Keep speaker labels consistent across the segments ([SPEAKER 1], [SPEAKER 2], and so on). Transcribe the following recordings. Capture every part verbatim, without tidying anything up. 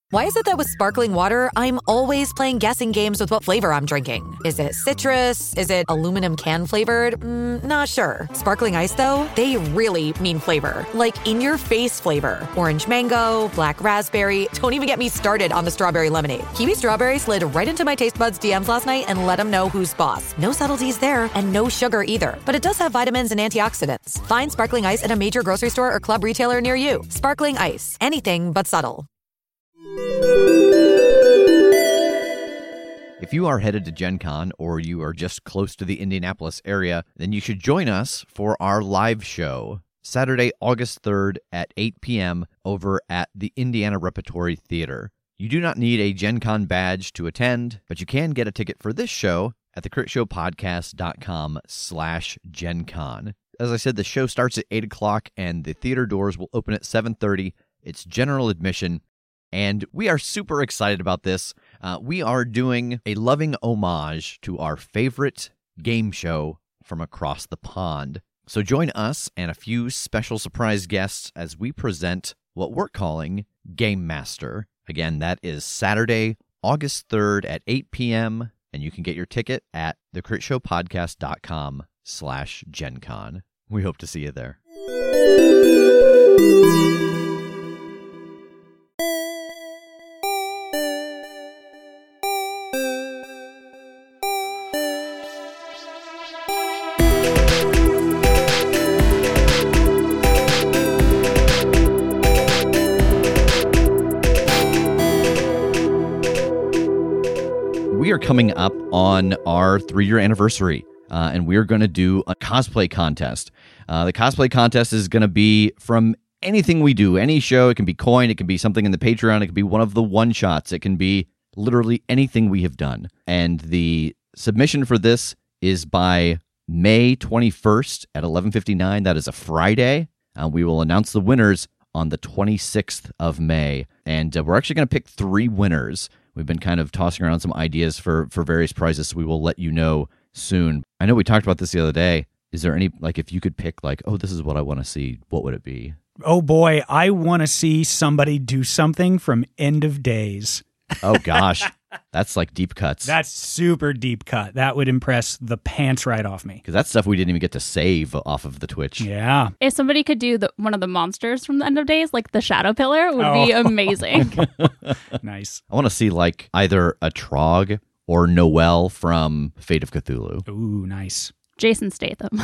[SPEAKER 1] Why is it that with sparkling water, I'm always playing guessing games with what flavor I'm drinking? Is it citrus? Is it aluminum can flavored? Mm, not sure. Sparkling ice, though, they really mean flavor. Like in-your-face flavor. Orange mango, black raspberry. Don't even get me started on the strawberry lemonade. Kiwi Strawberry slid right into my taste buds D Ms last night and let them know who's boss. No subtleties there, and no sugar either. But it does have vitamins and antioxidants. Find sparkling ice at a major grocery store or club retailer near you. Sparkling ice. Anything but subtle.
[SPEAKER 2] If you are headed to Gen Con or you are just close to the Indianapolis area, then you should join us for our live show, Saturday, August third at eight p.m. over at the Indiana Repertory Theater. You do not need a Gen Con badge to attend, but you can get a ticket for this show at thecritshowpodcast.com slash Gen Con. As I said, the show starts at eight o'clock and the theater doors will open at seven thirty. It's general admission. And we are super excited about this. Uh, we are doing a loving homage to our favorite game show from across the pond. So join us and a few special surprise guests as we present what we're calling Game Master. Again, that is Saturday, August third at eight p.m. And you can get your ticket at thecritshowpodcast.com slash Gen Con. We hope to see you there. We are coming up on our three-year anniversary, uh, and we're going to do a cosplay contest. Uh, the cosplay contest is going to be from anything we do, any show. It can be coin, it can be something in the Patreon, it can be one of the one-shots, it can be literally anything we have done. And the submission for this is by May twenty-first at eleven fifty-nine. That is a Friday. Uh, we will announce the winners on the twenty-sixth of May, and uh, we're actually going to pick three winners. We've been kind of tossing around some ideas for, for various prizes, so we will let you know soon. I know we talked about this the other day. Is there any, like, if you could pick, like, oh, this is what I want to see, what would it be?
[SPEAKER 3] Oh, boy, I want to see somebody do something from End of Days.
[SPEAKER 2] Oh, gosh. That's like deep cuts.
[SPEAKER 3] That's super deep cut. That would impress the pants right off me.
[SPEAKER 2] Because that's stuff we didn't even get to save off of the Twitch.
[SPEAKER 3] Yeah.
[SPEAKER 4] If somebody could do the, one of the monsters from the End of Days, like the Shadow Pillar, would oh. be amazing.
[SPEAKER 3] Nice.
[SPEAKER 2] I want to see like either a Trog or Noelle from Fate of Cthulhu.
[SPEAKER 3] Ooh, nice.
[SPEAKER 4] Jason Statham.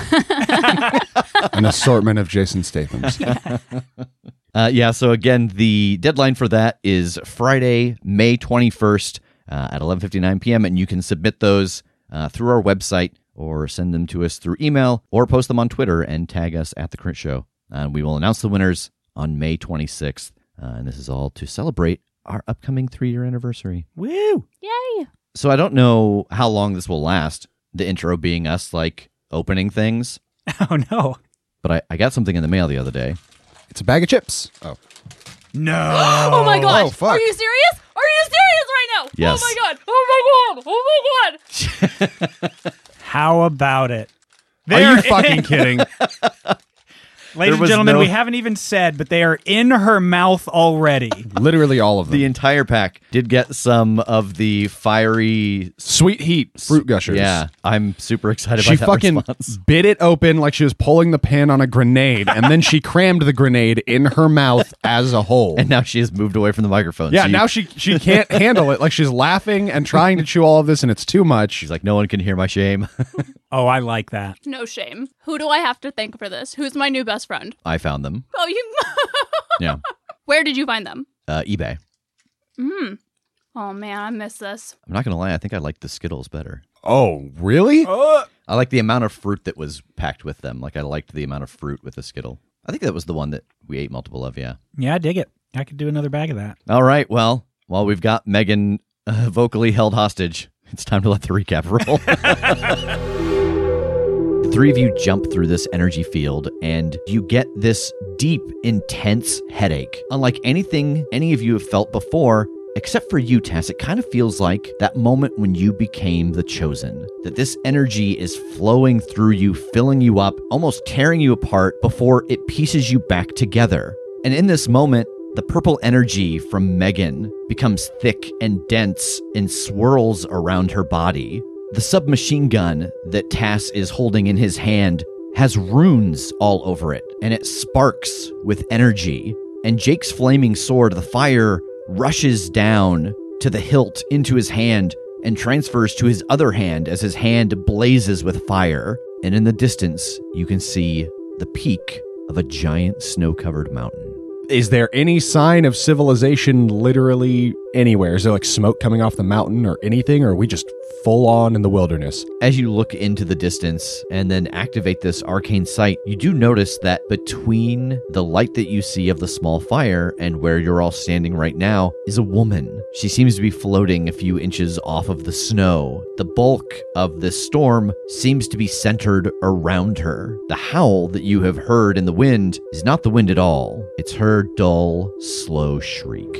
[SPEAKER 5] An assortment of Jason Stathams.
[SPEAKER 2] uh, yeah, so again, the deadline for that is Friday, May twenty-first. Uh, at eleven fifty-nine p.m., and you can submit those uh, through our website or send them to us through email or post them on Twitter and tag us at The Crit Show. And uh, we will announce the winners on May twenty-sixth, uh, and this is all to celebrate our upcoming three-year anniversary.
[SPEAKER 3] Woo!
[SPEAKER 4] Yay!
[SPEAKER 2] So I don't know how long this will last, the intro being us, like, opening things.
[SPEAKER 3] Oh, no.
[SPEAKER 2] But I, I got something in the mail the other day.
[SPEAKER 5] It's a bag of chips. Oh.
[SPEAKER 3] No.
[SPEAKER 4] Oh, my gosh.
[SPEAKER 5] Oh, fuck.
[SPEAKER 4] Are you serious? Are you serious right now?
[SPEAKER 2] Yes.
[SPEAKER 4] Oh, my God. Oh, my God. Oh, my God.
[SPEAKER 3] How about it?
[SPEAKER 5] Are you fucking kidding?
[SPEAKER 3] Ladies and gentlemen, no... we haven't even said, but they are in her mouth already.
[SPEAKER 5] Literally all of them.
[SPEAKER 2] The entire pack did get some of the fiery...
[SPEAKER 5] Sweet heat fruit gushers.
[SPEAKER 2] Yeah, I'm super excited
[SPEAKER 5] she
[SPEAKER 2] by that
[SPEAKER 5] fucking
[SPEAKER 2] response.
[SPEAKER 5] Bit it open like she was pulling the pin on a grenade, and then she crammed the grenade in her mouth as a whole.
[SPEAKER 2] And now she has moved away from the microphone.
[SPEAKER 5] Yeah,
[SPEAKER 2] so you...
[SPEAKER 5] now she, she can't handle it. Like she's laughing and trying to chew all of this, and it's too much.
[SPEAKER 2] She's like, no one can hear my shame.
[SPEAKER 3] Oh, I like that.
[SPEAKER 4] No shame. Who do I have to thank for this? Who's my new best friend?
[SPEAKER 2] I found them.
[SPEAKER 4] Oh, you...
[SPEAKER 2] Yeah.
[SPEAKER 4] Where did you find them?
[SPEAKER 2] Uh, eBay.
[SPEAKER 4] Hmm. Oh, man, I miss this.
[SPEAKER 2] I'm not going to lie. I think I like the Skittles better.
[SPEAKER 5] Oh, really?
[SPEAKER 3] Uh,
[SPEAKER 2] I like the amount of fruit that was packed with them. Like, I liked the amount of fruit with the Skittle. I think that was the one that we ate multiple of, yeah.
[SPEAKER 3] Yeah, I dig it. I could do another bag of that.
[SPEAKER 2] All right. Well, while we've got Megan uh, vocally held hostage, it's time to let the recap roll. The three of you jump through this energy field, and you get this deep, intense headache. Unlike anything any of you have felt before, except for you, Tess, it kind of feels like that moment when you became the chosen. That this energy is flowing through you, filling you up, almost tearing you apart before it pieces you back together. And in this moment, The purple energy from Megan becomes thick and dense and swirls around her body. The submachine gun that Tass is holding in his hand has runes all over it, and it sparks with energy. And Jake's flaming sword, the fire, rushes down to the hilt into his hand and transfers to his other hand as his hand blazes with fire. And in the distance, you can see the peak of a giant snow-covered mountain.
[SPEAKER 5] Is there any sign of civilization literally anywhere? Is there like smoke coming off the mountain or anything, or are we just full on in the wilderness?
[SPEAKER 2] As you look into the distance and then activate this arcane sight, you do notice that between the light that you see of the small fire and where you're all standing right now is a woman. She seems to be floating a few inches off of the snow. The bulk of this storm seems to be centered around her. The howl that you have heard in the wind is not the wind at all. It's her dull, slow shriek.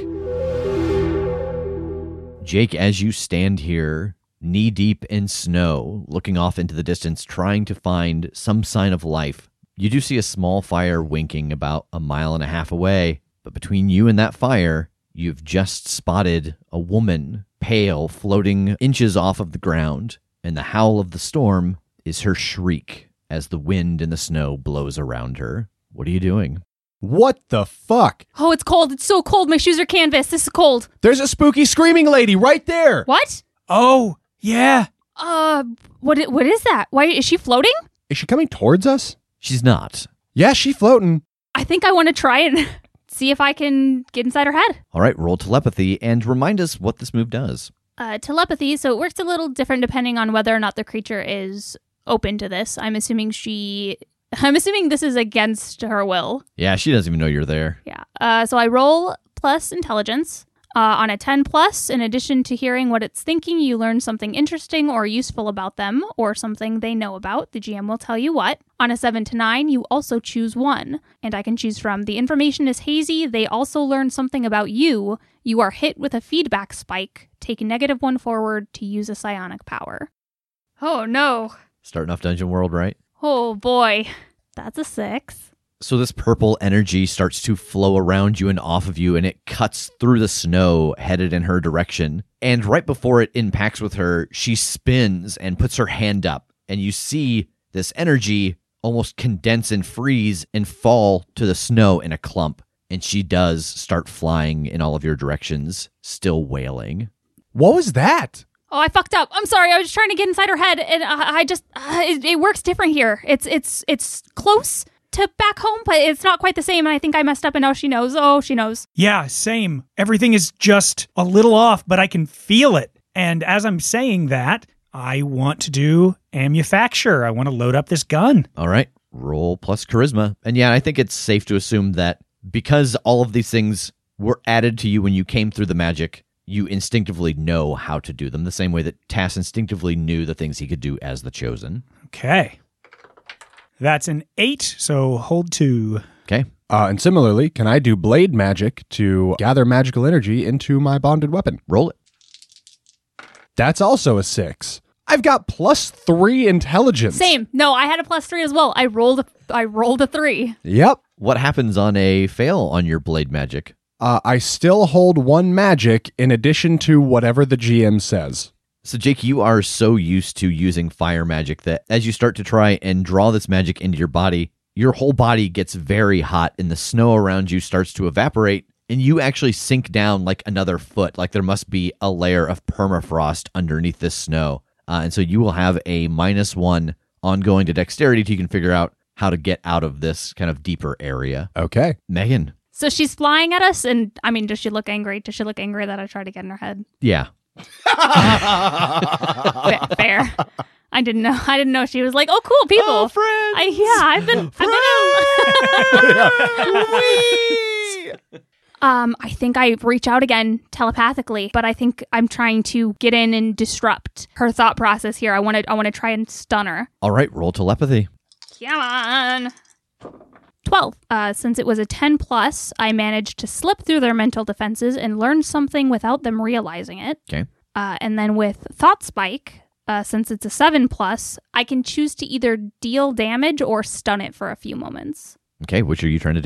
[SPEAKER 2] Jake, as you stand here, knee-deep in snow, looking off into the distance, trying to find some sign of life, you do see a small fire winking about a mile and a half away, but between you and that fire, you've just spotted a woman, pale, floating inches off of the ground, and the howl of the storm is her shriek as the wind and the snow blows around her. What are you doing?
[SPEAKER 5] What the fuck?
[SPEAKER 4] Oh, it's cold. It's so cold. My shoes are canvas. This is cold.
[SPEAKER 5] There's a spooky screaming lady right there.
[SPEAKER 4] What?
[SPEAKER 3] Oh, yeah.
[SPEAKER 4] Uh, what? i- What is that? Why is she floating?
[SPEAKER 5] Is she coming towards us?
[SPEAKER 2] She's not.
[SPEAKER 5] Yeah, she's floating.
[SPEAKER 4] I think I want to try and see if I can get inside her head.
[SPEAKER 2] All right, roll telepathy and remind us what this move does.
[SPEAKER 4] Uh, telepathy, so it works a little different depending on whether or not the creature is open to this. I'm assuming she... I'm assuming this is against her will.
[SPEAKER 2] Yeah, she doesn't even know you're there.
[SPEAKER 4] Yeah. Uh, so I roll plus intelligence. Uh, on a ten plus, in addition to hearing what it's thinking, you learn something interesting or useful about them, or something they know about. The G M will tell you what. On a seven to nine, you also choose one. And I can choose from the information is hazy. They also learn something about you. You are hit with a feedback spike. Take negative one forward to use a psionic power. Oh no.
[SPEAKER 2] Starting off Dungeon World, right?
[SPEAKER 4] Oh boy. That's a six.
[SPEAKER 2] So this purple energy starts to flow around you and off of you, and it cuts through the snow headed in her direction. And right before it impacts with her, she spins and puts her hand up, and you see this energy almost condense and freeze and fall to the snow in a clump. And she does start flying in all of your directions, still wailing.
[SPEAKER 5] What was that?
[SPEAKER 4] Oh, I fucked up. I'm sorry. I was trying to get inside her head, and I, I just uh, it, it works different here. It's it's it's close to back home, but it's not quite the same. And I think I messed up, and now she knows. Oh, she knows.
[SPEAKER 3] Yeah, same. Everything is just a little off, but I can feel it. And as I'm saying that, I want to do manufacture. I want to load up this gun.
[SPEAKER 2] All right, roll plus charisma. And yeah, I think it's safe to assume that because all of these things were added to you when you came through the magic, you instinctively know how to do them, the same way that Tass instinctively knew the things he could do as the Chosen.
[SPEAKER 3] Okay. That's an eight, so hold two.
[SPEAKER 2] Okay.
[SPEAKER 5] Uh, and similarly, can I do blade magic to gather magical energy into my bonded weapon?
[SPEAKER 2] Roll it.
[SPEAKER 5] That's also a six. I've got plus three intelligence.
[SPEAKER 4] Same. No, I had a plus three as well. I rolled a, I rolled a three.
[SPEAKER 5] Yep.
[SPEAKER 2] What happens on a fail on your blade magic?
[SPEAKER 5] Uh, I still hold one magic in addition to whatever the G M says.
[SPEAKER 2] So, Jake, you are so used to using fire magic that as you start to try and draw this magic into your body, your whole body gets very hot and the snow around you starts to evaporate, and you actually sink down like another foot, like there must be a layer of permafrost underneath this snow. Uh, and so you will have a minus one ongoing to dexterity till you can figure out how to get out of this kind of deeper area.
[SPEAKER 5] Okay.
[SPEAKER 2] Megan.
[SPEAKER 4] So she's flying at us, and I mean, does she look angry? Does she look angry that I tried to get in her head?
[SPEAKER 2] Yeah.
[SPEAKER 4] Fa- Fair. I didn't know. I didn't know she was like, oh, cool people.
[SPEAKER 2] Oh, friends.
[SPEAKER 4] I, yeah, I've been. I've been um, I think I reach out again telepathically, but I think I'm trying to get in and disrupt her thought process here. I want to. I want to try and stun her.
[SPEAKER 2] All right, roll telepathy.
[SPEAKER 4] Come on. twelve. Uh, since it was a ten plus, I managed to slip through their mental defenses and learn something without them realizing it.
[SPEAKER 2] Okay.
[SPEAKER 4] Uh, and then with Thought Spike, uh, since it's a seven plus, I can choose to either deal damage or stun it for a few moments.
[SPEAKER 2] Okay, which are you trying to do?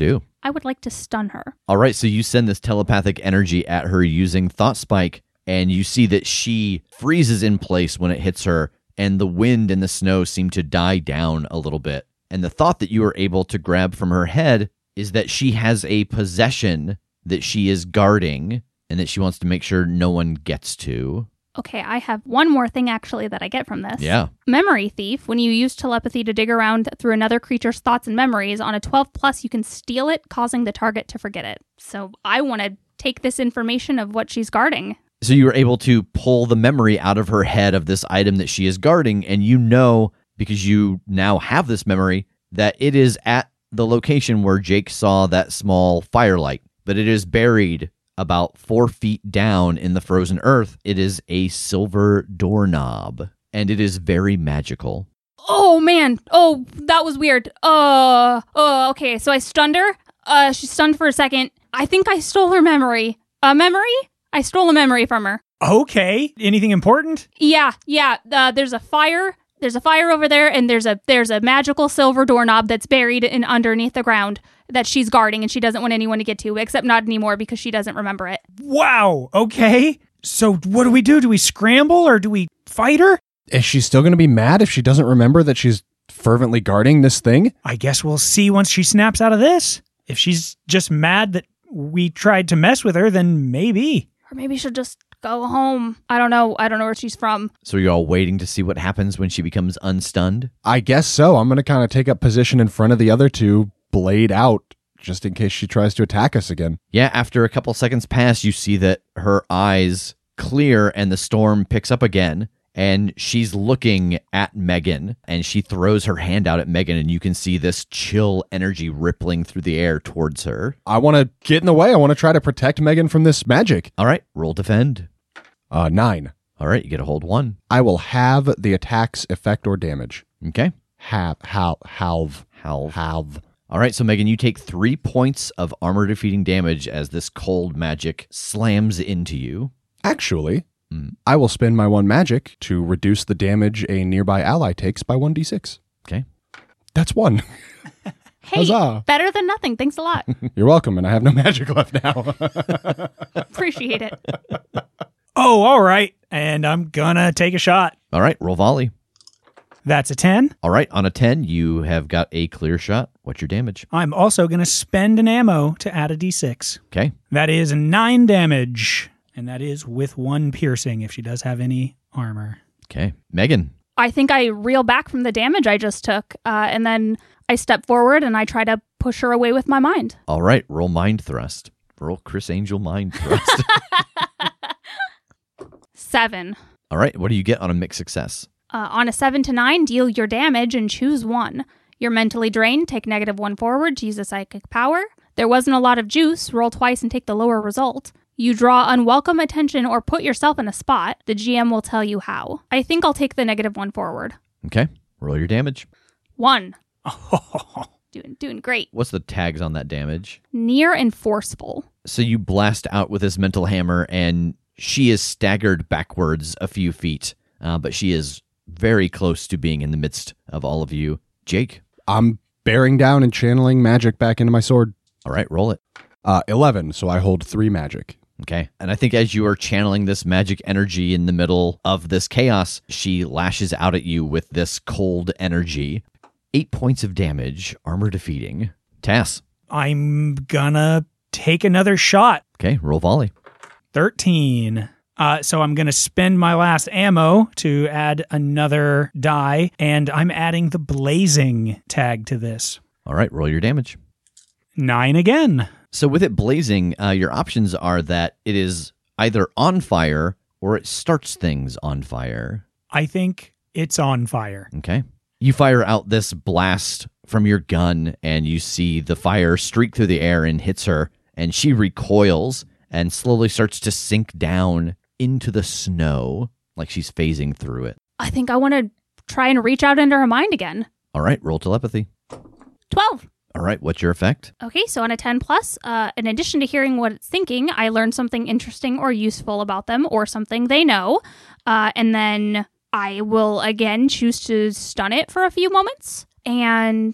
[SPEAKER 4] I would like to stun her.
[SPEAKER 2] All right, so you send this telepathic energy at her using Thought Spike, and you see that she freezes in place when it hits her, and the wind and the snow seem to die down a little bit. And the thought that you are able to grab from her head is that she has a possession that she is guarding and that she wants to make sure no one gets to.
[SPEAKER 4] Okay, I have one more thing actually that I get from this.
[SPEAKER 2] Yeah.
[SPEAKER 4] Memory Thief. When you use telepathy to dig around through another creature's thoughts and memories, on a twelve plus, you can steal it, causing the target to forget it. So I want to take this information of what she's guarding.
[SPEAKER 2] So you were able to pull the memory out of her head of this item that she is guarding, and you know, because you now have this memory, that it is at the location where Jake saw that small firelight, but it is buried about four feet down in the frozen earth. It is a silver doorknob, and it is very magical.
[SPEAKER 4] Oh, man. Oh, that was weird. Uh, uh, okay, so I stunned her. Uh, she's stunned for a second. I think I stole her memory. A memory? I stole a memory from her.
[SPEAKER 3] Okay. Anything important?
[SPEAKER 4] Yeah, yeah. Uh, there's a fire. There's a fire over there, and there's a there's a magical silver doorknob that's buried in underneath the ground that she's guarding, and she doesn't want anyone to get to, except not anymore because she doesn't remember it.
[SPEAKER 3] Wow. Okay. So what do we do? Do we scramble or do we fight her?
[SPEAKER 5] Is she still going to be mad if she doesn't remember that she's fervently guarding this thing?
[SPEAKER 3] I guess we'll see once she snaps out of this. If she's just mad that we tried to mess with her, then maybe.
[SPEAKER 4] Or maybe she'll just go home. I don't know. I don't know where she's from.
[SPEAKER 2] So you're all waiting to see what happens when she becomes unstunned?
[SPEAKER 5] I guess so. I'm going to kind of take up position in front of the other two, blade out, just in case she tries to attack us again.
[SPEAKER 2] Yeah, after a couple seconds pass, you see that her eyes clear and the storm picks up again, and she's looking at Megan, and she throws her hand out at Megan, and you can see this chill energy rippling through the air towards her.
[SPEAKER 5] I want to get in the way. I want to try to protect Megan from this magic.
[SPEAKER 2] All right, roll defend.
[SPEAKER 5] Uh, nine.
[SPEAKER 2] All right, you get a hold one.
[SPEAKER 5] I will have the attack's effect or damage.
[SPEAKER 2] Okay.
[SPEAKER 5] Have, have, halve,
[SPEAKER 2] Halve.
[SPEAKER 5] have.
[SPEAKER 2] All right, so Megan, you take three points of armor-defeating damage as this cold magic slams into you.
[SPEAKER 5] Actually,
[SPEAKER 2] Mm.
[SPEAKER 5] I will spend my one magic to reduce the damage a nearby ally takes by one d six.
[SPEAKER 2] Okay.
[SPEAKER 5] That's one.
[SPEAKER 4] Hey,
[SPEAKER 5] Huzzah.
[SPEAKER 4] better than nothing. Thanks a lot.
[SPEAKER 5] You're welcome, and I have no magic left now.
[SPEAKER 4] Appreciate it.
[SPEAKER 3] Oh, all right. And I'm gonna take a shot.
[SPEAKER 2] All right, roll volley.
[SPEAKER 3] That's a ten.
[SPEAKER 2] All right, on a ten, you have got a clear shot. What's your damage?
[SPEAKER 3] I'm also gonna spend an ammo to add a d six.
[SPEAKER 2] Okay.
[SPEAKER 3] That is nine damage. And that is with one piercing if she does have any armor.
[SPEAKER 2] Okay. Megan.
[SPEAKER 4] I think I reel back from the damage I just took, uh, and then I step forward and I try to push her away with my mind.
[SPEAKER 2] All right, roll mind thrust. Roll Chris Angel mind thrust.
[SPEAKER 4] Seven.
[SPEAKER 2] All right, what do you get on a mixed success?
[SPEAKER 4] Uh, on a seven to nine, deal your damage and choose one. You're mentally drained, take negative one forward to use a psychic power. There wasn't a lot of juice, roll twice and take the lower result. You draw unwelcome attention or put yourself in a spot. The G M will tell you how. I think I'll take the negative one forward.
[SPEAKER 2] Okay, roll your damage.
[SPEAKER 4] One. doing doing great.
[SPEAKER 2] What's the tags on that damage?
[SPEAKER 4] Near and forceful.
[SPEAKER 2] So you blast out with this mental hammer, and she is staggered backwards a few feet, uh, but she is very close to being in the midst of all of you. Jake?
[SPEAKER 5] I'm bearing down and channeling magic back into my sword.
[SPEAKER 2] All right, roll it.
[SPEAKER 5] Uh, eleven, so I hold three magic.
[SPEAKER 2] Okay. And I think as you are channeling this magic energy in the middle of this chaos, she lashes out at you with this cold energy. Eight points of damage, armor defeating. Tass.
[SPEAKER 3] I'm gonna take another shot.
[SPEAKER 2] Okay, roll volley.
[SPEAKER 3] thirteen. Uh, so I'm going to spend my last ammo to add another die, and I'm adding the blazing tag to this.
[SPEAKER 2] All right, roll your damage.
[SPEAKER 3] Nine again.
[SPEAKER 2] So with it blazing, uh, your options are that it is either on fire or it starts things on fire.
[SPEAKER 3] I think it's on fire.
[SPEAKER 2] Okay. You fire out this blast from your gun, and you see the fire streak through the air and hits her, and she recoils and slowly starts to sink down into the snow like she's phasing through it.
[SPEAKER 4] I think I want to try and reach out into her mind again.
[SPEAKER 2] All right, roll telepathy.
[SPEAKER 4] twelve.
[SPEAKER 2] All right, what's your effect?
[SPEAKER 4] Okay, so on a ten plus, uh, in addition to hearing what it's thinking, I learn something interesting or useful about them or something they know. Uh, and then I will again choose to stun it for a few moments. And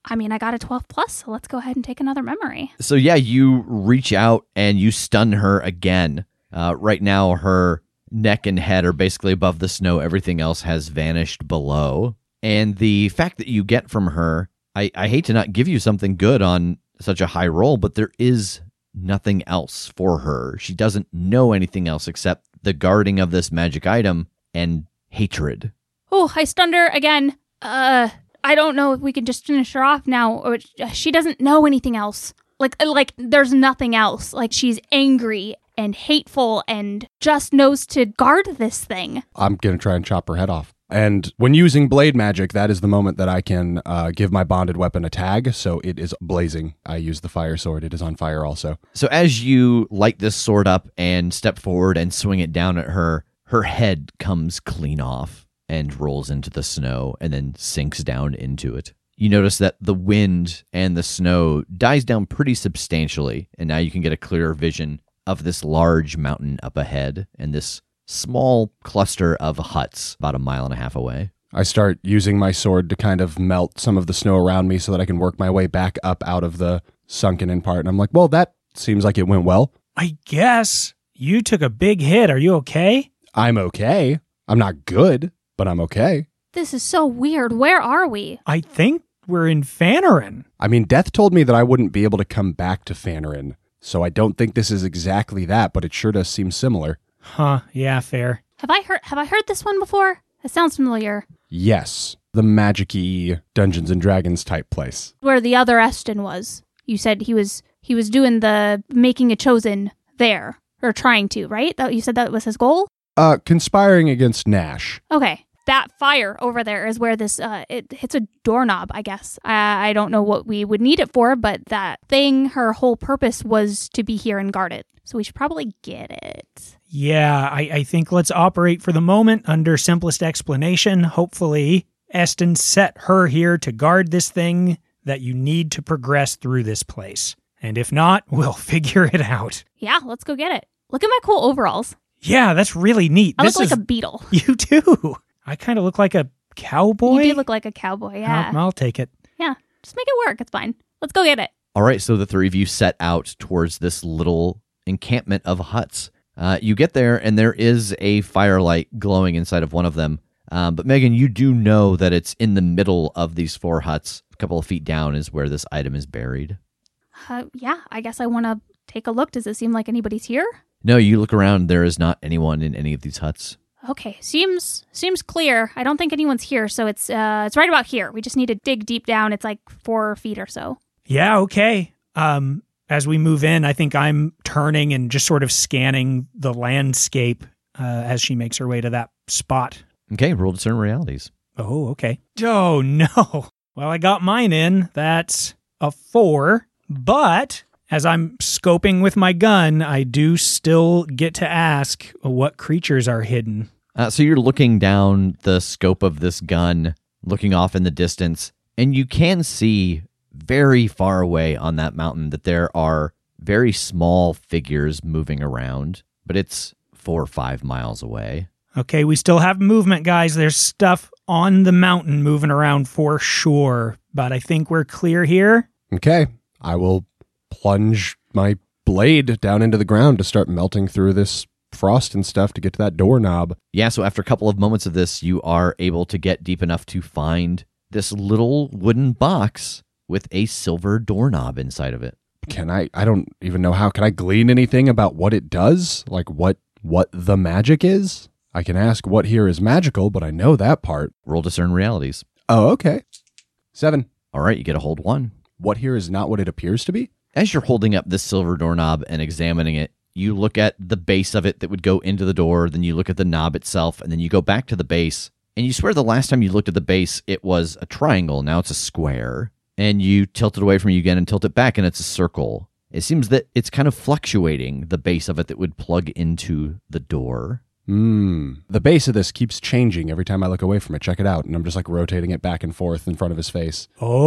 [SPEAKER 4] I mean, I got a twelve plus, so let's go ahead and take another memory.
[SPEAKER 2] So yeah, you reach out and you stun her again. Uh, right now, her neck and head are basically above the snow. Everything else has vanished below. And the fact that you get from her, I, I hate to not give you something good on such a high roll, but there is nothing else for her. She doesn't know anything else except the guarding of this magic item and hatred.
[SPEAKER 4] Oh, I stunned her again. Uh, I don't know if we can just finish her off now, or she doesn't know anything else. Like, like there's nothing else. Like, she's angry and hateful and just knows to guard this thing.
[SPEAKER 5] I'm going to try and chop her head off. And when using blade magic, that is the moment that I can uh, give my bonded weapon a tag, so it is blazing. I use the fire sword. It is on fire also.
[SPEAKER 2] So as you light this sword up and step forward and swing it down at her, her head comes clean off and rolls into the snow and then sinks down into it. You notice that the wind and the snow dies down pretty substantially, and now you can get a clearer vision of this large mountain up ahead and this small cluster of huts about a mile and a half away.
[SPEAKER 5] I start using my sword to kind of melt some of the snow around me so that I can work my way back up out of the sunken in part. And I'm like, well, that seems like it went well.
[SPEAKER 3] I guess. You took a big hit. Are you okay?
[SPEAKER 5] I'm okay. I'm not good, but I'm okay.
[SPEAKER 4] This is so weird. Where are we?
[SPEAKER 3] I think we're in Fanarin.
[SPEAKER 5] I mean, Death told me that I wouldn't be able to come back to Fanarin, so I don't think this is exactly that, but it sure does seem similar.
[SPEAKER 3] Huh, yeah, fair.
[SPEAKER 4] Have I heard have I heard this one before? It sounds familiar.
[SPEAKER 5] Yes, the magic-y Dungeons and Dragons type place.
[SPEAKER 4] Where the other Eston was. You said he was he was doing the making a chosen there. Or trying to, right? That you said that was his goal?
[SPEAKER 5] Uh, conspiring against Nash.
[SPEAKER 4] Okay. That fire over there is where this, uh, it hits a doorknob, I guess. I, I don't know what we would need it for, but that thing, her whole purpose was to be here and guard it. So we should probably get it.
[SPEAKER 3] Yeah, I, I think let's operate for the moment under simplest explanation. Hopefully, Eston set her here to guard this thing that you need to progress through this place. And if not, we'll figure it out.
[SPEAKER 4] Yeah, let's go get it. Look at my cool overalls.
[SPEAKER 3] Yeah, that's really neat.
[SPEAKER 4] I
[SPEAKER 3] this
[SPEAKER 4] look like
[SPEAKER 3] is...
[SPEAKER 4] a beetle.
[SPEAKER 3] You do. I kind of look like a cowboy.
[SPEAKER 4] You do look like a cowboy, yeah.
[SPEAKER 3] I'll, I'll take it.
[SPEAKER 4] Yeah, just make it work. It's fine. Let's go get it.
[SPEAKER 2] All right, so the three of you set out towards this little encampment of huts. Uh, you get there, and there is a firelight glowing inside of one of them. Um, but Megan, you do know that it's in the middle of these four huts. A couple of feet down is where this item is buried.
[SPEAKER 4] Uh, yeah, I guess I want to take a look. Does it seem like anybody's here?
[SPEAKER 2] No, you look around. There is not anyone in any of these huts.
[SPEAKER 4] Okay, seems seems clear. I don't think anyone's here, so it's uh it's right about here. We just need to dig deep down. It's like four feet or so.
[SPEAKER 3] Yeah, okay. Um, as we move in, I think I'm turning and just sort of scanning the landscape uh, as she makes her way to that spot.
[SPEAKER 2] Okay, roll discern realities.
[SPEAKER 3] Oh, okay. Oh, no. Well, I got mine in. That's a four. But as I'm scoping with my gun, I do still get to ask what creatures are hidden.
[SPEAKER 2] Uh, so you're looking down the scope of this gun, looking off in the distance, and you can see very far away on that mountain that there are very small figures moving around, but it's four or five miles away.
[SPEAKER 3] Okay, we still have movement, guys. There's stuff on the mountain moving around for sure, but I think we're clear here.
[SPEAKER 5] Okay, I will plunge my blade down into the ground to start melting through this frost and stuff to get to that doorknob.
[SPEAKER 2] Yeah, so after a couple of moments of this, you are able to get deep enough to find this little wooden box with a silver doorknob inside of it.
[SPEAKER 5] Can I, I don't even know how, can I glean anything about what it does? Like what, what the magic is? I can ask what here is magical, but I know that part.
[SPEAKER 2] Roll discern realities.
[SPEAKER 5] Oh, okay. Seven.
[SPEAKER 2] All right, you get a hold one.
[SPEAKER 5] What here is not what it appears to be?
[SPEAKER 2] As you're holding up this silver doorknob and examining it, you look at the base of it that would go into the door, then you look at the knob itself, and then you go back to the base, and you swear the last time you looked at the base, it was a triangle. Now it's a square, and you tilt it away from you again and tilt it back, and it's a circle. It seems that it's kind of fluctuating, the base of it that would plug into the door.
[SPEAKER 5] Hmm. The base of this keeps changing every time I look away from it. Check it out. And I'm just like rotating it back and forth in front of his face.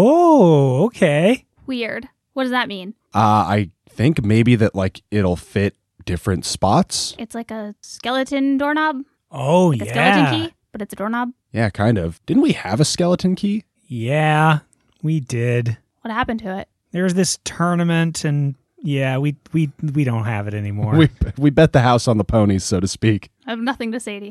[SPEAKER 3] Oh, okay.
[SPEAKER 4] Weird. What does that mean?
[SPEAKER 5] Uh, I think maybe that like it'll fit different spots.
[SPEAKER 4] It's like a skeleton doorknob?
[SPEAKER 3] Oh,
[SPEAKER 4] Like
[SPEAKER 3] yeah.
[SPEAKER 4] a skeleton key, but it's a doorknob?
[SPEAKER 5] Yeah, kind of. Didn't we have a skeleton key?
[SPEAKER 3] Yeah, We did.
[SPEAKER 4] What happened to it?
[SPEAKER 3] There's this tournament, and yeah, we we we don't have it anymore.
[SPEAKER 5] We we bet the house on the ponies, so to speak.
[SPEAKER 4] I have nothing to say to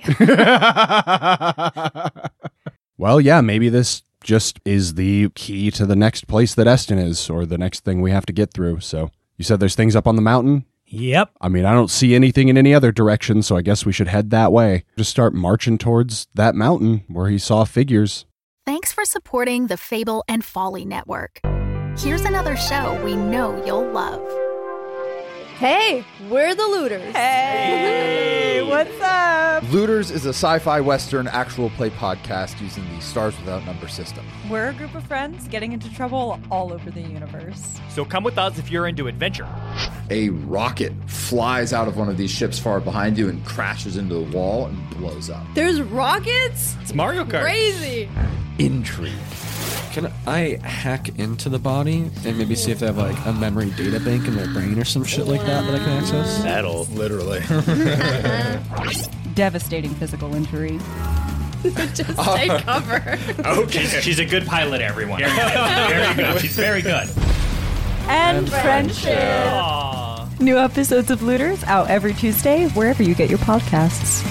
[SPEAKER 4] you.
[SPEAKER 5] Well, yeah, maybe this just is the key to the next place that Eston is, or the next thing we have to get through. So you said there's things up on the mountain?
[SPEAKER 3] Yep.
[SPEAKER 5] I mean, I don't see anything in any other direction, so I guess we should head that way. Just start marching towards that mountain where he saw figures.
[SPEAKER 6] Thanks for supporting the Fable and Folly Network. Here's another show we know you'll love.
[SPEAKER 7] Hey, we're the Looters.
[SPEAKER 8] Hey, what's up?
[SPEAKER 9] Looters is a sci-fi western actual play podcast using the Stars Without Number system.
[SPEAKER 8] We're a group of friends getting into trouble all over the universe.
[SPEAKER 10] So come with us if you're into adventure.
[SPEAKER 9] A rocket flies out of one of these ships far behind you and crashes into the wall and blows up.
[SPEAKER 7] There's rockets?
[SPEAKER 10] It's Mario Kart.
[SPEAKER 7] Crazy.
[SPEAKER 9] Intrigue.
[SPEAKER 11] Can I hack into the body and maybe see if they have like a memory data bank in their brain or some shit like that that I can access?
[SPEAKER 10] That'll literally.
[SPEAKER 8] Devastating physical injury.
[SPEAKER 7] Just take cover.
[SPEAKER 10] Oh, she's, she's a good pilot, everyone. Very good. Very good. She's very good.
[SPEAKER 8] And,
[SPEAKER 11] And
[SPEAKER 8] friendship.
[SPEAKER 10] Aww.
[SPEAKER 8] New episodes of Looters out every Tuesday, wherever you get your podcasts.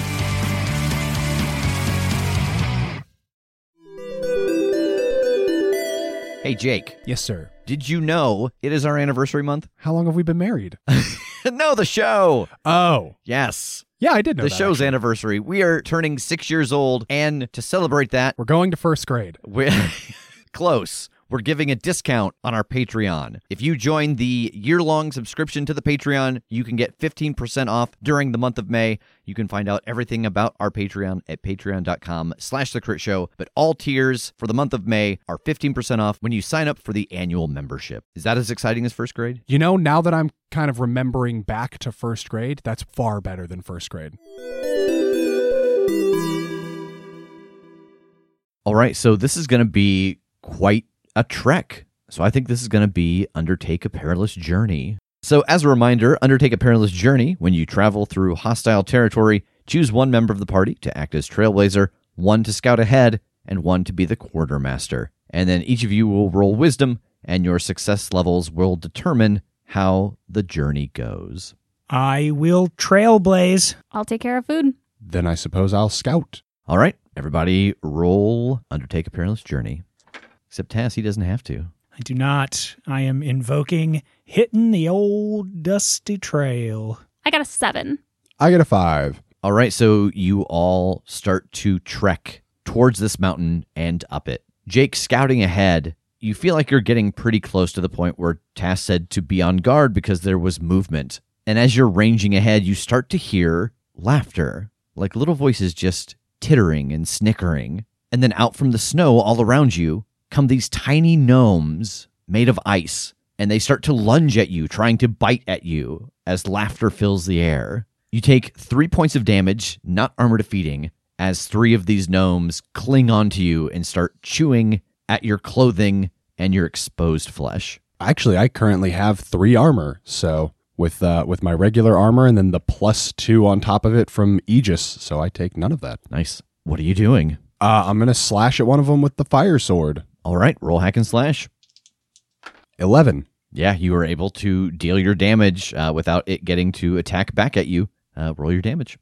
[SPEAKER 2] Hey, Jake.
[SPEAKER 5] Yes, sir.
[SPEAKER 2] Did you know it is our anniversary month?
[SPEAKER 5] How long have we been married?
[SPEAKER 2] No, the show.
[SPEAKER 5] Oh.
[SPEAKER 2] Yes.
[SPEAKER 5] Yeah, I did know
[SPEAKER 2] The
[SPEAKER 5] that,
[SPEAKER 2] show's
[SPEAKER 5] actually.
[SPEAKER 2] anniversary. We are turning six years old, and to celebrate that,
[SPEAKER 5] We're going to first grade.
[SPEAKER 2] we're close. We're giving a discount on our Patreon. If you join the year-long subscription to the Patreon, you can get fifteen percent off during the month of May. You can find out everything about our Patreon at patreon.com slash the crit show. But all tiers for the month of May are fifteen percent off when you sign up for the annual membership. Is that as exciting as first grade?
[SPEAKER 5] You know, now that I'm kind of remembering back to first grade, that's far better than first grade.
[SPEAKER 2] All right, so this is going to be quite a trek. So I think this is going to be Undertake a Perilous Journey. So as a reminder, undertake a perilous journey. When you travel through hostile territory, choose one member of the party to act as trailblazer, one to scout ahead, and one to be the quartermaster. And then each of you will roll wisdom, and your success levels will determine how the journey goes.
[SPEAKER 3] I will trailblaze.
[SPEAKER 4] I'll take care of food.
[SPEAKER 5] Then I suppose I'll scout.
[SPEAKER 2] All right, everybody roll Undertake a Perilous Journey. Except Tass, he doesn't have to.
[SPEAKER 3] I do not. I am invoking hitting the old dusty trail.
[SPEAKER 4] I got a seven.
[SPEAKER 5] I get a five.
[SPEAKER 2] All right, so you all start to trek towards this mountain and up it. Jake, scouting ahead, you feel like you're getting pretty close to the point where Tass said to be on guard because there was movement. And as you're ranging ahead, you start to hear laughter, like little voices just tittering and snickering. And then out from the snow all around you come these tiny gnomes made of ice, and they start to lunge at you, trying to bite at you as laughter fills the air. You take three points of damage, not armor defeating, as three of these gnomes cling onto you and start chewing at your clothing and your exposed flesh.
[SPEAKER 5] Actually, I currently have three armor, so with uh, with my regular armor and then the plus two on top of it from Aegis, so I take none of that.
[SPEAKER 2] Nice. What are you doing?
[SPEAKER 5] Uh, I'm going to slash at one of them with the fire sword.
[SPEAKER 2] All right, roll hack and slash.
[SPEAKER 5] eleven.
[SPEAKER 2] Yeah, you were able to deal your damage uh, without it getting to attack back at you. Uh, roll your damage.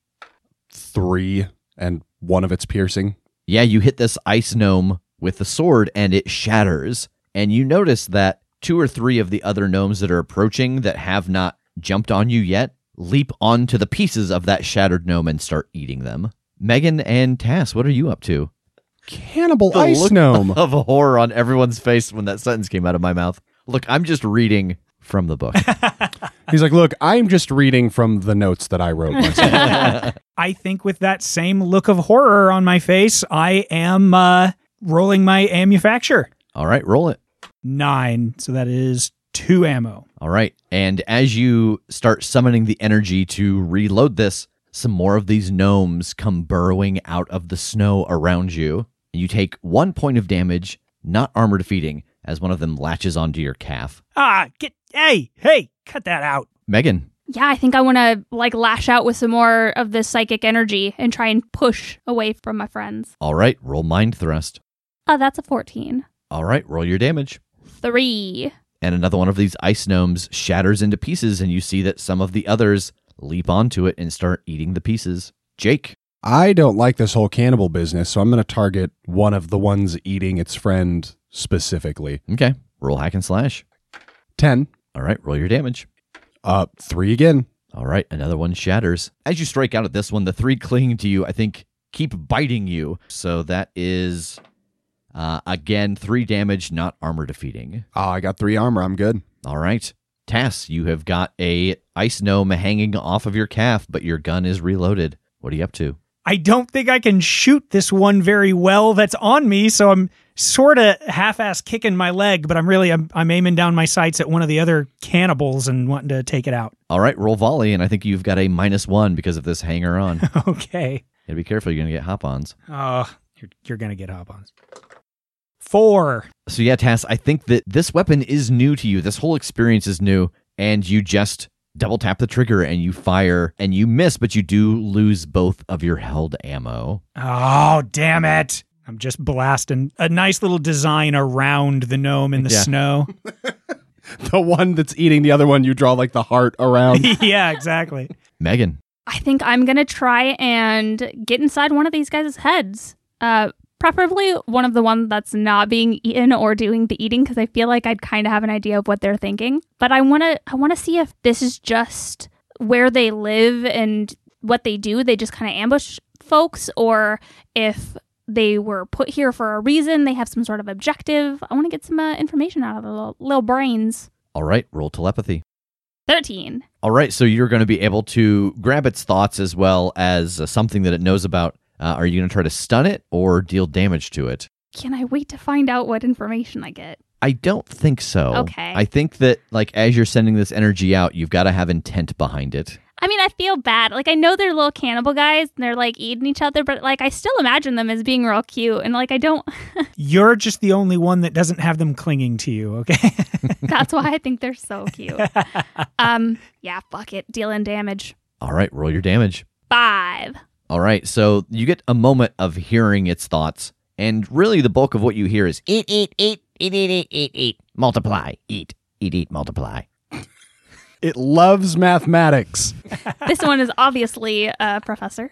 [SPEAKER 5] Three, and one of it's piercing.
[SPEAKER 2] Yeah, you hit this ice gnome with the sword, and it shatters. And you notice that two or three of the other gnomes that are approaching that have not jumped on you yet leap onto the pieces of that shattered gnome and start eating them. Megan and Tass, what are you up to?
[SPEAKER 5] Cannibal
[SPEAKER 2] The
[SPEAKER 5] ice
[SPEAKER 2] look
[SPEAKER 5] gnome.
[SPEAKER 2] of horror on everyone's face when that sentence came out of my mouth. Look, I'm just reading from the book.
[SPEAKER 5] He's like, look, I'm just reading from the notes that I wrote myself.
[SPEAKER 3] I think with that same look of horror on my face, I am uh, rolling my manufacture.
[SPEAKER 2] All right, roll it.
[SPEAKER 3] Nine. So that is two ammo.
[SPEAKER 2] All right. And as you start summoning the energy to reload this, some more of these gnomes come burrowing out of the snow around you. You take one point of damage, not armor defeating, as one of them latches onto your calf.
[SPEAKER 3] Ah, get, hey, hey, cut that out.
[SPEAKER 2] Megan.
[SPEAKER 4] Yeah, I think I want to like lash out with some more of this psychic energy and try and push away from my friends.
[SPEAKER 2] All right, roll mind thrust.
[SPEAKER 4] Oh, that's a fourteen.
[SPEAKER 2] All right, roll your damage.
[SPEAKER 4] Three.
[SPEAKER 2] And another one of these ice gnomes shatters into pieces, and you see that some of the others leap onto it and start eating the pieces. Jake.
[SPEAKER 5] I don't like this whole cannibal business, so I'm going to target one of the ones eating its friend specifically.
[SPEAKER 2] Okay. Roll hack and slash.
[SPEAKER 5] ten.
[SPEAKER 2] All right, roll your damage.
[SPEAKER 5] Uh, three again.
[SPEAKER 2] All right, another one shatters. As you strike out at this one, the three clinging to you, I think, keep biting you. So that is, uh, again, three damage, not armor defeating.
[SPEAKER 5] Oh, I got three armor. I'm good.
[SPEAKER 2] All right. Tass, you have got a ice gnome hanging off of your calf, but your gun is reloaded. What are you up to?
[SPEAKER 3] I don't think I can shoot this one very well that's on me, so I'm sort of half-ass kicking my leg, but I'm really, I'm, I'm aiming down my sights at one of the other cannibals and wanting to take it out.
[SPEAKER 2] All right, roll volley, and I think you've got a minus one because of this hanger on.
[SPEAKER 3] Okay.
[SPEAKER 2] You gotta be careful, you're gonna get hop-ons.
[SPEAKER 3] Oh, you're, you're gonna get hop-ons. Four.
[SPEAKER 2] So yeah, Tass, I think that this weapon is new to you. This whole experience is new, and you just double tap the trigger and you fire and you miss, but you do lose both of your held ammo.
[SPEAKER 3] Oh, damn it. I'm just blasting a nice little design around the gnome in the
[SPEAKER 2] Yeah.
[SPEAKER 3] snow.
[SPEAKER 5] The one that's eating the other one, you draw like the heart around.
[SPEAKER 3] Yeah, exactly.
[SPEAKER 2] Megan.
[SPEAKER 4] I think I'm going to try and get inside one of these guys' heads. Uh, preferably one of the ones that's not being eaten or doing the eating, because I feel like I'd kind of have an idea of what they're thinking. But I want to I want to see if this is just where they live and what they do. They just kind of ambush folks, or if they were put here for a reason, they have some sort of objective. I want to get some uh, information out of their little, little brains.
[SPEAKER 2] All right, roll telepathy.
[SPEAKER 4] thirteen.
[SPEAKER 2] All right, so you're going to be able to grab its thoughts as well as uh, something that it knows about. Uh, are you going to try to stun it or deal damage to it?
[SPEAKER 4] Can I wait to find out what information I get?
[SPEAKER 2] I don't think so.
[SPEAKER 4] Okay.
[SPEAKER 2] I think that, like, as you're sending this energy out, you've got to have intent behind it.
[SPEAKER 4] I mean, I feel bad. Like, I know they're little cannibal guys and they're like eating each other, but like, I still imagine them as being real cute. And like, I don't.
[SPEAKER 3] You're just the only one that doesn't have them clinging to you, okay?
[SPEAKER 4] That's why I think they're so cute. um, yeah, fuck it. Dealing damage.
[SPEAKER 2] All right, roll your damage.
[SPEAKER 4] Five.
[SPEAKER 2] All right, so you get a moment of hearing its thoughts, and really the bulk of what you hear is eat, eat, eat, eat, eat, eat, eat, eat, multiply, eat, eat, eat, multiply.
[SPEAKER 5] It loves mathematics.
[SPEAKER 4] This one is obviously a professor.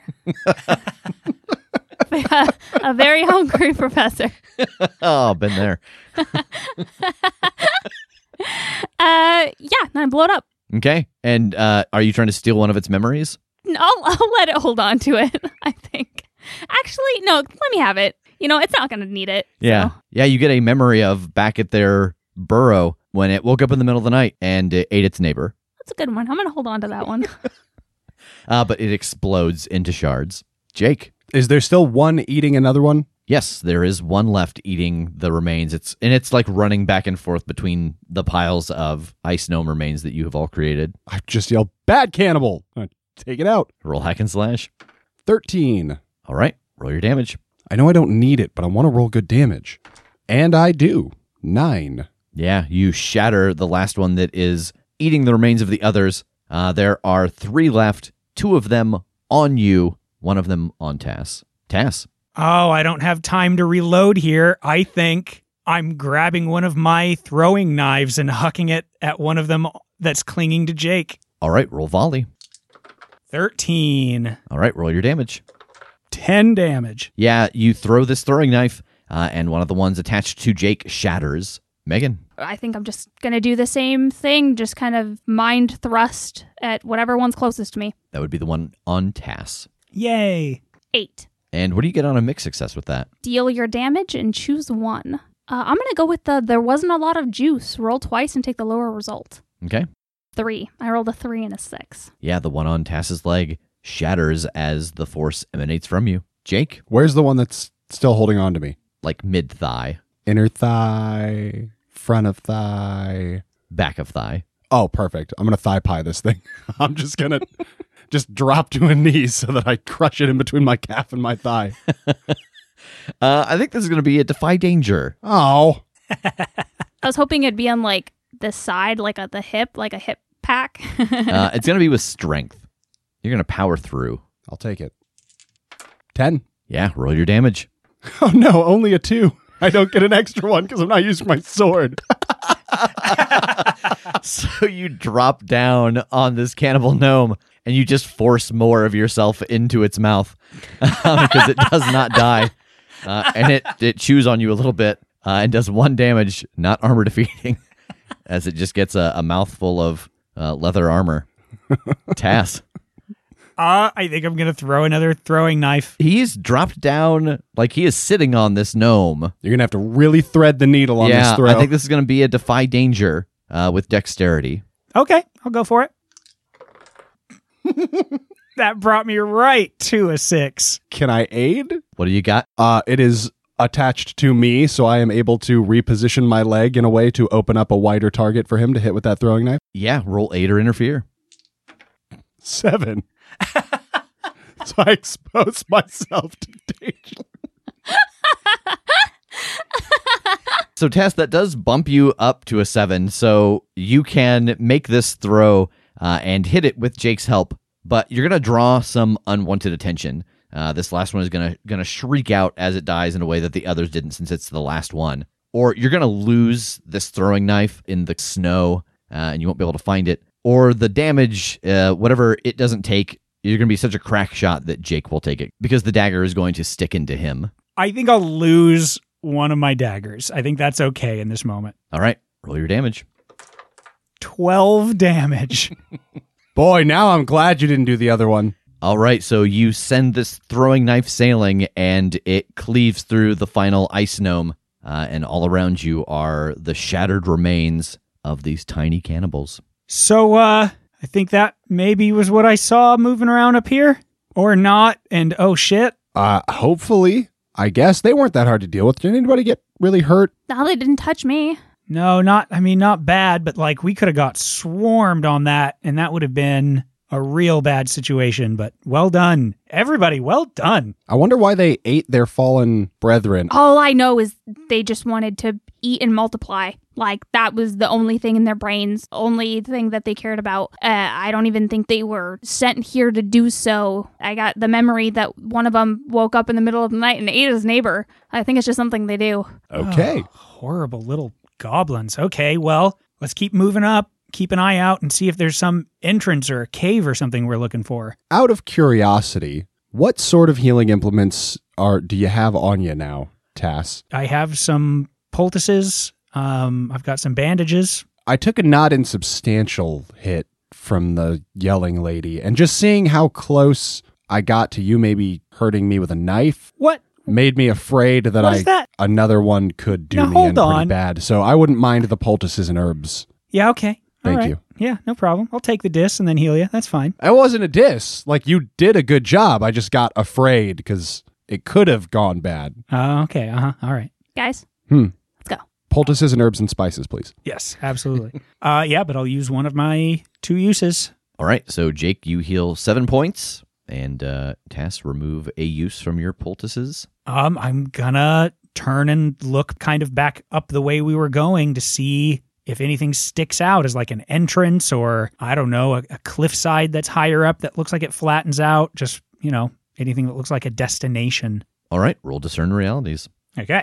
[SPEAKER 4] A very hungry professor.
[SPEAKER 2] Oh, been there.
[SPEAKER 4] uh, yeah, then I blow it up.
[SPEAKER 2] Okay, and uh, are you trying to steal one of its memories?
[SPEAKER 4] I'll, I'll let it hold on to it, I think. Actually, no, let me have it. You know, it's not going to need it.
[SPEAKER 2] Yeah.
[SPEAKER 4] So.
[SPEAKER 2] Yeah, you get a memory of back at their burrow when it woke up in the middle of the night and it ate its neighbor.
[SPEAKER 4] That's a good one. I'm going to hold on to that one.
[SPEAKER 2] uh, but it explodes into shards. Jake.
[SPEAKER 5] Is there still one eating another one?
[SPEAKER 2] Yes, there is one left eating the remains. It's and it's like running back and forth between the piles of ice gnome remains that you have all created.
[SPEAKER 5] I just yelled, bad cannibal. Take it out.
[SPEAKER 2] Roll hack and slash.
[SPEAKER 5] thirteen.
[SPEAKER 2] All right, roll your damage.
[SPEAKER 5] I know I don't need it, but I want to roll good damage. And I do. Nine.
[SPEAKER 2] Yeah, you shatter the last one that is eating the remains of the others. Uh, there are three left, two of them on you, one of them on Tass. Tass.
[SPEAKER 3] Oh, I don't have time to reload here. I think I'm grabbing one of my throwing knives and hucking it at one of them that's clinging to Jake.
[SPEAKER 2] All right, roll volley.
[SPEAKER 3] thirteen.
[SPEAKER 2] All right, roll your damage.
[SPEAKER 3] ten damage.
[SPEAKER 2] Yeah, you throw this throwing knife, uh, and one of the ones attached to Jake shatters. Megan.
[SPEAKER 4] I think I'm just going to do the same thing, just kind of mind thrust at whatever one's closest to me.
[SPEAKER 2] That would be the one on Tass.
[SPEAKER 3] Yay.
[SPEAKER 4] Eight.
[SPEAKER 2] And what do you get on a mixed success with that?
[SPEAKER 4] Deal your damage and choose one. Uh, I'm going to go with the there wasn't a lot of juice. Roll twice and take the lower result.
[SPEAKER 2] Okay.
[SPEAKER 4] Three. I rolled a three and a six.
[SPEAKER 2] Yeah, the one on Tass's leg shatters as the force emanates from you. Jake?
[SPEAKER 5] Where's the one that's still holding on to me?
[SPEAKER 2] Like mid-thigh.
[SPEAKER 5] Inner thigh, front of thigh.
[SPEAKER 2] Back of thigh.
[SPEAKER 5] Oh, perfect. I'm going to thigh pie this thing. I'm just going to just drop to a knee so that I crush it in between my calf and my thigh.
[SPEAKER 2] uh, I think this is going to be a defy danger.
[SPEAKER 5] Oh.
[SPEAKER 4] I was hoping it'd be on like the side, like at the hip, like a hip pack.
[SPEAKER 2] uh, it's going to be with strength. You're going to power through.
[SPEAKER 5] I'll take it. ten.
[SPEAKER 2] Yeah, roll your damage.
[SPEAKER 5] Oh no, only a two. I don't get an extra one because I'm not using my sword.
[SPEAKER 2] So you drop down on this cannibal gnome and you just force more of yourself into its mouth because it does not die. Uh, and it, it chews on you a little bit uh, and does one damage, not armor defeating, as it just gets a, a mouthful of uh, leather armor. Tass.
[SPEAKER 3] Uh, I think I'm going to throw another throwing knife.
[SPEAKER 2] He's dropped down, like he is sitting on this gnome.
[SPEAKER 5] You're going to have to really thread the needle on
[SPEAKER 2] yeah,
[SPEAKER 5] this throw.
[SPEAKER 2] I think this is going to be a defy danger uh, with dexterity.
[SPEAKER 3] Okay, I'll go for it. That brought me right to a six.
[SPEAKER 5] Can I aid?
[SPEAKER 2] What do you got?
[SPEAKER 5] Uh, it is attached to me, so I am able to reposition my leg in a way to open up a wider target for him to hit with that throwing knife.
[SPEAKER 2] Yeah, roll aid or interfere.
[SPEAKER 5] Seven. So I expose myself to danger.
[SPEAKER 2] So, Tess, that does bump you up to a seven, so you can make this throw uh, and hit it with Jake's help, but you're going to draw some unwanted attention. Uh, this last one is going to going to shriek out as it dies in a way that the others didn't, since it's the last one. Or you're going to lose this throwing knife in the snow, uh, and you won't be able to find it. Or the damage, uh, whatever it doesn't take, you're going to be such a crack shot that Jake will take it, because the dagger is going to stick into him.
[SPEAKER 3] I think I'll lose one of my daggers. I think that's okay in this moment.
[SPEAKER 2] All right, roll your damage.
[SPEAKER 3] twelve damage.
[SPEAKER 5] Boy, now I'm glad you didn't do the other one.
[SPEAKER 2] All right, so you send this throwing knife sailing, and it cleaves through the final ice gnome, uh, and all around you are the shattered remains of these tiny cannibals.
[SPEAKER 3] So, uh, I think that maybe was what I saw moving around up here. Or not, and oh shit.
[SPEAKER 5] Uh, hopefully. I guess they weren't that hard to deal with. Did anybody get really hurt?
[SPEAKER 4] No, they didn't touch me.
[SPEAKER 3] No, not, I mean, not bad, but like we could have got swarmed on that, and that would have been a real bad situation, but well done. Everybody, well done.
[SPEAKER 5] I wonder why they ate their fallen brethren.
[SPEAKER 4] All I know is they just wanted to eat and multiply. Like, that was the only thing in their brains, only thing that they cared about. Uh, I don't even think they were sent here to do so. I got the memory that one of them woke up in the middle of the night and ate his neighbor. I think it's just something they do.
[SPEAKER 5] Okay.
[SPEAKER 3] Oh, horrible little goblins. Okay, well, let's keep moving up. Keep an eye out and see if there's some entrance or a cave or something we're looking for.
[SPEAKER 5] Out of curiosity, what sort of healing implements are do you have on you now, Tass?
[SPEAKER 3] I have some poultices. Um, I've got some bandages.
[SPEAKER 5] I took a not insubstantial hit from the yelling lady, and just seeing how close I got to you maybe hurting me with a knife.
[SPEAKER 3] What?
[SPEAKER 5] Made me afraid that
[SPEAKER 3] What
[SPEAKER 5] I
[SPEAKER 3] is that?
[SPEAKER 5] another one could do
[SPEAKER 3] Now,
[SPEAKER 5] me
[SPEAKER 3] hold
[SPEAKER 5] in pretty
[SPEAKER 3] on.
[SPEAKER 5] bad. So I wouldn't mind the poultices and herbs.
[SPEAKER 3] Yeah, okay. All
[SPEAKER 5] Thank
[SPEAKER 3] right.
[SPEAKER 5] you.
[SPEAKER 3] Yeah, no problem. I'll take the dis and then heal you. That's fine.
[SPEAKER 5] It wasn't a diss. Like, you did a good job. I just got afraid because it could have gone bad.
[SPEAKER 3] Uh, okay, uh-huh. All right.
[SPEAKER 4] Guys,
[SPEAKER 5] Hmm.
[SPEAKER 4] let's go.
[SPEAKER 5] Poultices and herbs and spices, please.
[SPEAKER 3] Yes, absolutely. uh, yeah, but I'll use one of my two uses.
[SPEAKER 2] All right, so Jake, you heal seven points, and uh, Tass, remove a use from your poultices.
[SPEAKER 3] Um, I'm gonna turn and look kind of back up the way we were going to see if anything sticks out as like an entrance or, I don't know, a, a cliffside that's higher up that looks like it flattens out. Just, you know, anything that looks like a destination.
[SPEAKER 2] All right, roll discern realities.
[SPEAKER 3] Okay.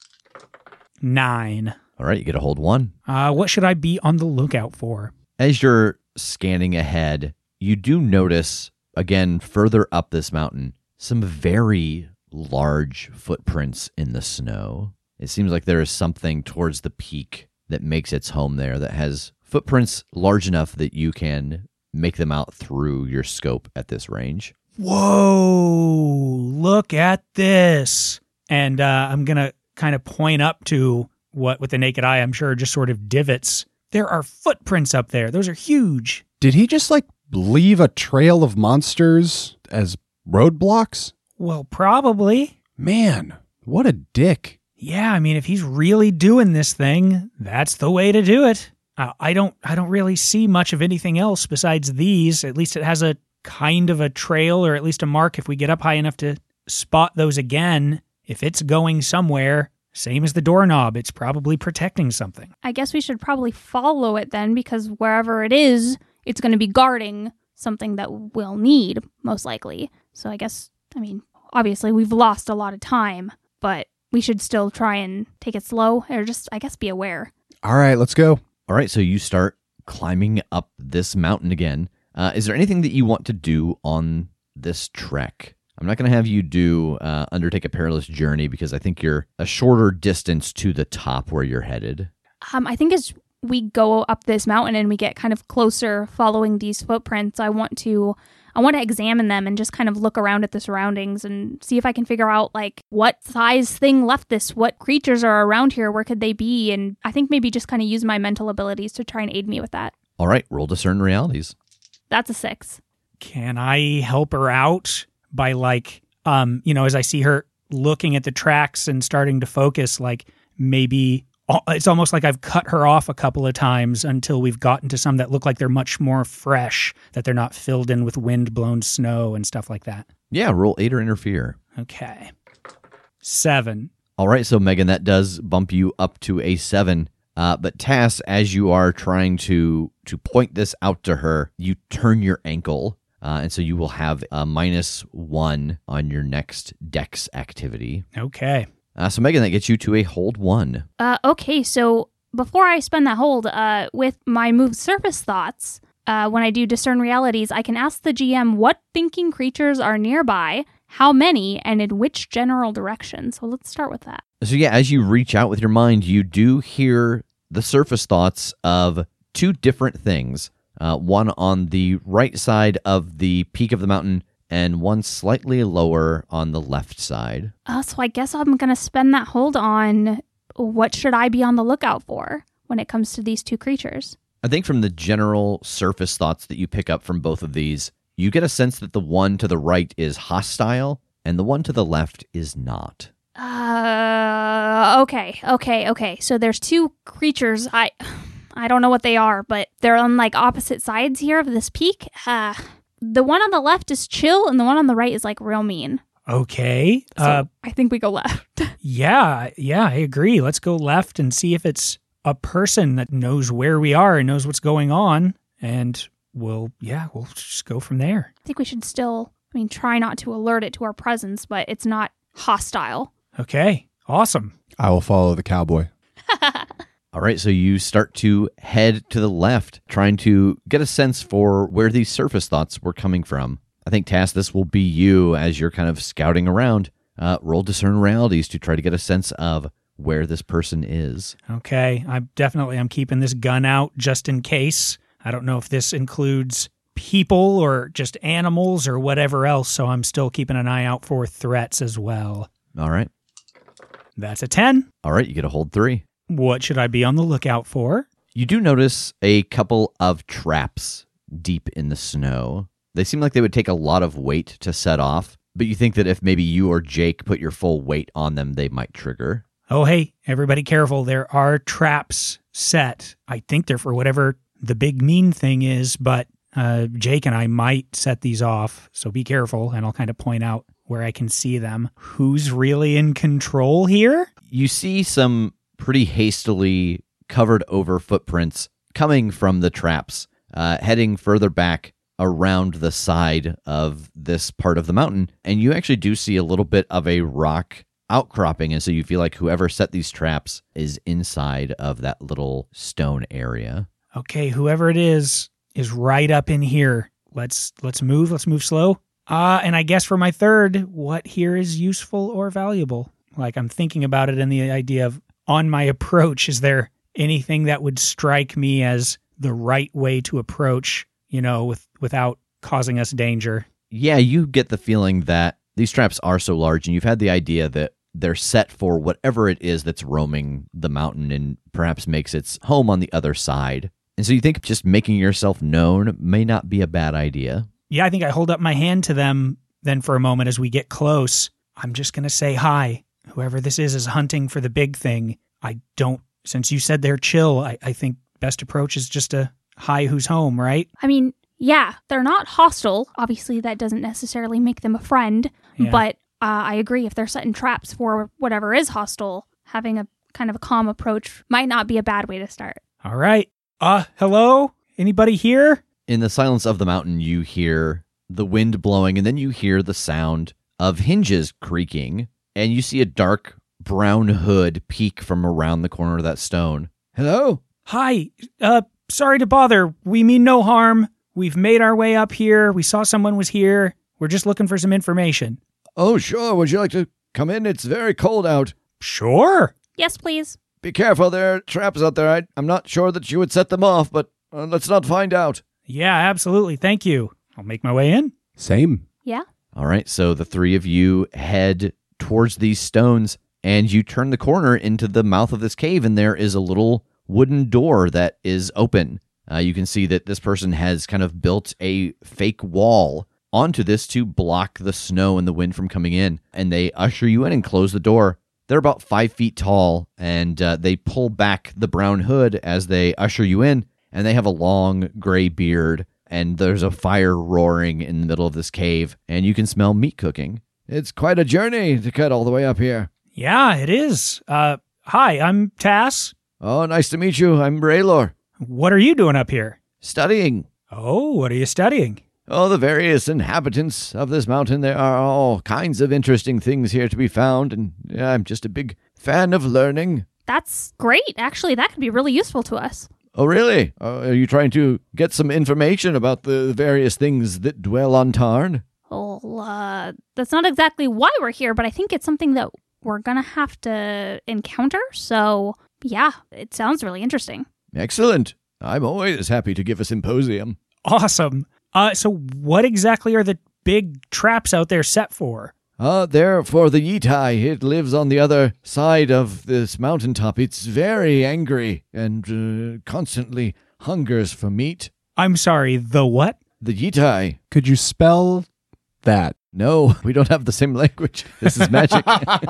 [SPEAKER 3] Nine.
[SPEAKER 2] All right, you get a hold one.
[SPEAKER 3] Uh, what should I be on the lookout for?
[SPEAKER 2] As you're scanning ahead, you do notice, again, further up this mountain, some very large footprints in the snow. It seems like there is something towards the peak that makes its home there that has footprints large enough that you can make them out through your scope at this range.
[SPEAKER 3] Whoa, look at this. And uh, I'm going to kind of point up to what, with the naked eye, I'm sure are just sort of divots. There are footprints up there. Those are huge.
[SPEAKER 5] Did he just, like, leave a trail of monsters as roadblocks?
[SPEAKER 3] Well, probably.
[SPEAKER 5] Man, what a dick.
[SPEAKER 3] Yeah, I mean, if he's really doing this thing, that's the way to do it. Uh, I don't I don't really see much of anything else besides these. At least it has a kind of a trail, or at least a mark if we get up high enough to spot those again. If it's going somewhere, same as the doorknob, it's probably protecting something.
[SPEAKER 4] I guess we should probably follow it then, because wherever it is, it's going to be guarding something that we'll need, most likely. So I guess, I mean, obviously we've lost a lot of time, but we should still try and take it slow or just, I guess, be aware.
[SPEAKER 5] All right, let's go.
[SPEAKER 2] All right, so you start climbing up this mountain again. Uh, is there anything that you want to do on this trek? I'm not going to have you do uh, undertake a perilous journey because I think you're a shorter distance to the top where you're headed.
[SPEAKER 4] Um, I think as we go up this mountain and we get kind of closer following these footprints, I want to I want to examine them and just kind of look around at the surroundings and see if I can figure out like what size thing left this, what creatures are around here, where could they be? And I think maybe just kind of use my mental abilities to try and aid me with that.
[SPEAKER 2] All right, roll discern realities.
[SPEAKER 4] That's a six.
[SPEAKER 3] Can I help her out by like, um, you know, as I see her looking at the tracks and starting to focus, like maybe it's almost like I've cut her off a couple of times until we've gotten to some that look like they're much more fresh, that they're not filled in with wind-blown snow and stuff like that.
[SPEAKER 2] Yeah, roll eight or interfere.
[SPEAKER 3] Okay. Seven.
[SPEAKER 2] All right, so Megan, that does bump you up to a seven. Uh, but Tass, as you are trying to to point this out to her, you turn your ankle, uh, and so you will have a minus one on your next dex activity.
[SPEAKER 3] Okay.
[SPEAKER 2] Uh, so, Megan, that gets you to a hold one.
[SPEAKER 4] Uh, okay, so before I spend that hold, uh, with my move surface thoughts, uh, when I do discern realities, I can ask the G M what thinking creatures are nearby, how many, and in which general direction. So let's start with that.
[SPEAKER 2] So, yeah, as you reach out with your mind, you do hear the surface thoughts of two different things. Uh, one on the right side of the peak of the mountain, and one slightly lower on the left side.
[SPEAKER 4] Uh, so I guess I'm going to spend that hold on what should I be on the lookout for when it comes to these two creatures.
[SPEAKER 2] I think from the general surface thoughts that you pick up from both of these, you get a sense that the one to the right is hostile and the one to the left is not.
[SPEAKER 4] Uh, okay, okay, okay. So there's two creatures. I I don't know what they are, but they're on like opposite sides here of this peak. Uh The one on the left is chill, and the one on the right is, like, real mean.
[SPEAKER 3] Okay.
[SPEAKER 4] So
[SPEAKER 3] uh,
[SPEAKER 4] I think we go left.
[SPEAKER 3] yeah, yeah, I agree. Let's go left and see if it's a person that knows where we are and knows what's going on. And we'll, yeah, we'll just go from there.
[SPEAKER 4] I think we should still, I mean, try not to alert it to our presence, but it's not hostile.
[SPEAKER 3] Okay, awesome.
[SPEAKER 5] I will follow the cowboy.
[SPEAKER 2] All right, so you start to head to the left, trying to get a sense for where these surface thoughts were coming from. I think, Tass, this will be you as you're kind of scouting around. Uh, roll discern realities to try to get a sense of where this person is.
[SPEAKER 3] Okay, I definitely I'm keeping this gun out just in case. I don't know if this includes people or just animals or whatever else, so I'm still keeping an eye out for threats as well.
[SPEAKER 2] All right.
[SPEAKER 3] That's a ten.
[SPEAKER 2] All right, you get a hold three.
[SPEAKER 3] What should I be on the lookout for?
[SPEAKER 2] You do notice a couple of traps deep in the snow. They seem like they would take a lot of weight to set off, but you think that if maybe you or Jake put your full weight on them, they might trigger.
[SPEAKER 3] Oh, hey, everybody careful. There are traps set. I think they're for whatever the big mean thing is, but uh, Jake and I might set these off, so be careful, and I'll kind of point out where I can see them. Who's really in control here?
[SPEAKER 2] You see some pretty hastily covered over footprints coming from the traps, uh, heading further back around the side of this part of the mountain. And you actually do see a little bit of a rock outcropping. And so you feel like whoever set these traps is inside of that little stone area.
[SPEAKER 3] Okay, whoever it is, is right up in here. Let's let's move. Let's move slow. Uh, and I guess for my third, what here is useful or valuable? Like I'm thinking about it in the idea of on my approach, is there anything that would strike me as the right way to approach, you know, with without causing us danger?
[SPEAKER 2] Yeah, you get the feeling that these traps are so large, and you've had the idea that they're set for whatever it is that's roaming the mountain and perhaps makes its home on the other side. And so you think just making yourself known may not be a bad idea.
[SPEAKER 3] Yeah, I think I hold up my hand to them then for a moment as we get close. I'm just going to say hi. Whoever this is is hunting for the big thing. I don't, since you said they're chill, I, I think best approach is just a hi who's home, right?
[SPEAKER 4] I mean, yeah, they're not hostile. Obviously, that doesn't necessarily make them a friend.
[SPEAKER 3] Yeah.
[SPEAKER 4] But uh, I agree, if they're setting traps for whatever is hostile, having a kind of a calm approach might not be a bad way to start.
[SPEAKER 3] All right. Uh, hello? Anybody here?
[SPEAKER 2] In the silence of the mountain, you hear the wind blowing, and then you hear the sound of hinges creaking, and you see a dark brown hood peek from around the corner of that stone. Hello?
[SPEAKER 3] Hi. Uh, sorry to bother. We mean no harm. We've made our way up here. We saw someone was here. We're just looking for some information.
[SPEAKER 2] Oh, sure. Would you like to come in? It's very cold out.
[SPEAKER 3] Sure.
[SPEAKER 4] Yes, please.
[SPEAKER 2] Be careful. There are traps out there. I, I'm not sure that you would set them off, but uh, let's not find out.
[SPEAKER 3] Yeah, absolutely. Thank you. I'll make my way in.
[SPEAKER 5] Same.
[SPEAKER 4] Yeah.
[SPEAKER 2] All right. So the three of you head towards these stones, and you turn the corner into the mouth of this cave, and there is a little wooden door that is open. Uh, you can see that this person has kind of built a fake wall onto this to block the snow and the wind from coming in, and they usher you in and close the door. They're about five feet tall, and uh, they pull back the brown hood as they usher you in, and they have a long gray beard, and there's a fire roaring in the middle of this cave, and you can smell meat cooking. It's quite a journey to cut all the way up here.
[SPEAKER 3] Yeah, it is. Uh, hi, I'm Tass.
[SPEAKER 2] Oh, nice to meet you. I'm Raylor.
[SPEAKER 3] What are you doing up here?
[SPEAKER 2] Studying.
[SPEAKER 3] Oh, what are you studying?
[SPEAKER 2] Oh, the various inhabitants of this mountain. There are all kinds of interesting things here to be found, and yeah, I'm just a big fan of learning.
[SPEAKER 4] That's great. Actually, that could be really useful to us.
[SPEAKER 2] Oh, really? Uh, are you trying to get some information about the various things that dwell on Tarn?
[SPEAKER 4] Well, uh, that's not exactly why we're here, but I think it's something that we're going to have to encounter. So, yeah, it sounds really interesting.
[SPEAKER 2] Excellent. I'm always happy to give a symposium.
[SPEAKER 3] Awesome. Uh, so what exactly are the big traps out there set for?
[SPEAKER 2] Uh, they're for the Yitai. It lives on the other side of this mountaintop. It's very angry and uh, constantly hungers for meat.
[SPEAKER 3] I'm sorry, the what?
[SPEAKER 2] The Yitai.
[SPEAKER 5] Could you spell that?
[SPEAKER 2] No, we don't have the same language. This is magic.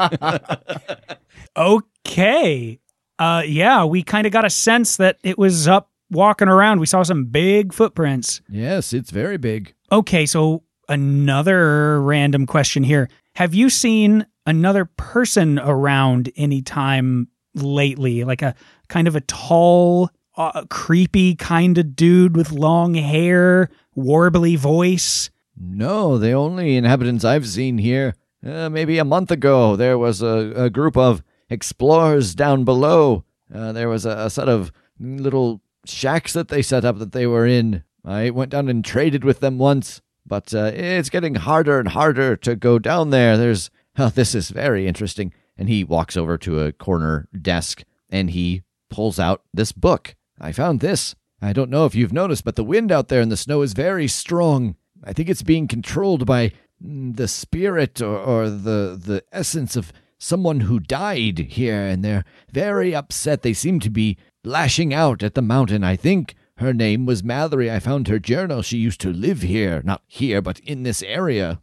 [SPEAKER 3] Okay. Uh, yeah, we kind of got a sense that it was up walking around. We saw some big footprints.
[SPEAKER 2] Yes, it's very big.
[SPEAKER 3] Okay, so another random question here. Have you seen another person around any time lately? Like a kind of a tall, uh, creepy kind of dude with long hair, warbly voice?
[SPEAKER 2] No, the only inhabitants I've seen here, uh, maybe a month ago, there was a, a group of explorers down below. Uh, there was a, a set of little shacks that they set up that they were in. I went down and traded with them once, but uh, it's getting harder and harder to go down there. There's, oh, this is very interesting. And he walks over to a corner desk and he pulls out this book. I found this. I don't know if you've noticed, but the wind out there in the snow is very strong. I think it's being controlled by the spirit or, or the the essence of someone who died here, and they're very upset. They seem to be lashing out at the mountain. I think her name was Mallory. I found her journal. She used to live here. Not here, but in this area.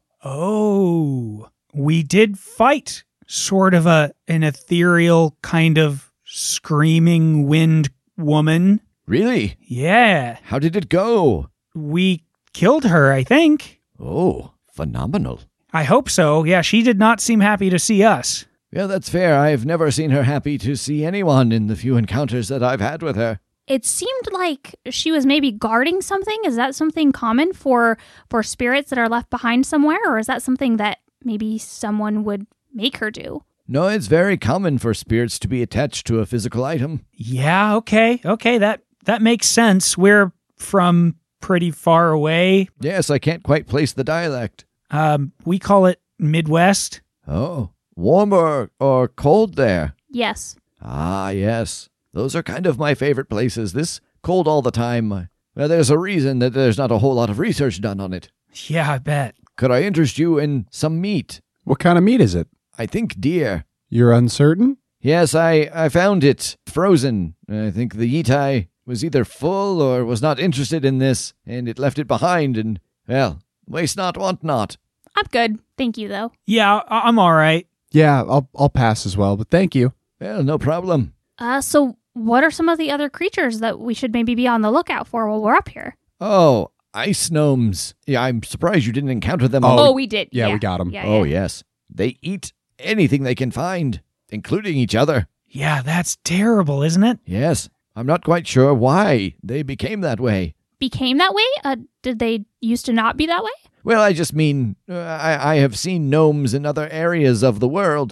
[SPEAKER 3] Oh, we did fight sort of a an ethereal kind of screaming wind woman.
[SPEAKER 2] Really?
[SPEAKER 3] Yeah.
[SPEAKER 2] How did it go?
[SPEAKER 3] We killed her, I think.
[SPEAKER 2] Oh, phenomenal.
[SPEAKER 3] I hope so. Yeah, she did not seem happy to see us.
[SPEAKER 2] Yeah, that's fair. I've never seen her happy to see anyone in the few encounters that I've had with her.
[SPEAKER 4] It seemed like she was maybe guarding something. Is that something common for for spirits that are left behind somewhere, or is that something that maybe someone would make her do?
[SPEAKER 2] No, it's very common for spirits to be attached to a physical item.
[SPEAKER 3] Yeah, okay. Okay, that that makes sense. We're from pretty far away.
[SPEAKER 2] Yes, I can't quite place the dialect.
[SPEAKER 3] Um, we call it Midwest.
[SPEAKER 2] Oh, warmer or cold there?
[SPEAKER 4] Yes.
[SPEAKER 2] Ah, yes. Those are kind of my favorite places. This cold all the time. Well, there's a reason that there's not a whole lot of research done on it.
[SPEAKER 3] Yeah, I bet.
[SPEAKER 2] Could I interest you in some meat?
[SPEAKER 5] What kind of meat is it?
[SPEAKER 2] I think deer.
[SPEAKER 5] You're uncertain?
[SPEAKER 2] Yes, I, I found it frozen. I think the Yitai was either full or was not interested in this, and it left it behind, and, well, waste not, want not.
[SPEAKER 4] I'm good. Thank you, though.
[SPEAKER 3] Yeah, I- I'm all right.
[SPEAKER 5] Yeah, I'll I'll pass as well, but thank you.
[SPEAKER 2] Well, no problem.
[SPEAKER 4] Uh, so what are some of the other creatures that we should maybe be on the lookout for while we're up here?
[SPEAKER 2] Oh, ice gnomes. Yeah, I'm surprised you didn't encounter them.
[SPEAKER 4] Oh, oh we did.
[SPEAKER 5] Yeah,
[SPEAKER 4] yeah,
[SPEAKER 5] we got them.
[SPEAKER 4] Yeah,
[SPEAKER 2] oh,
[SPEAKER 4] yeah.
[SPEAKER 2] yes. They eat anything they can find, including each other.
[SPEAKER 3] Yeah, that's terrible, isn't it?
[SPEAKER 2] Yes. I'm not quite sure why they became that way.
[SPEAKER 4] Became that way? Uh, did they used to not be that way?
[SPEAKER 2] Well, I just mean, uh, I, I have seen gnomes in other areas of the world.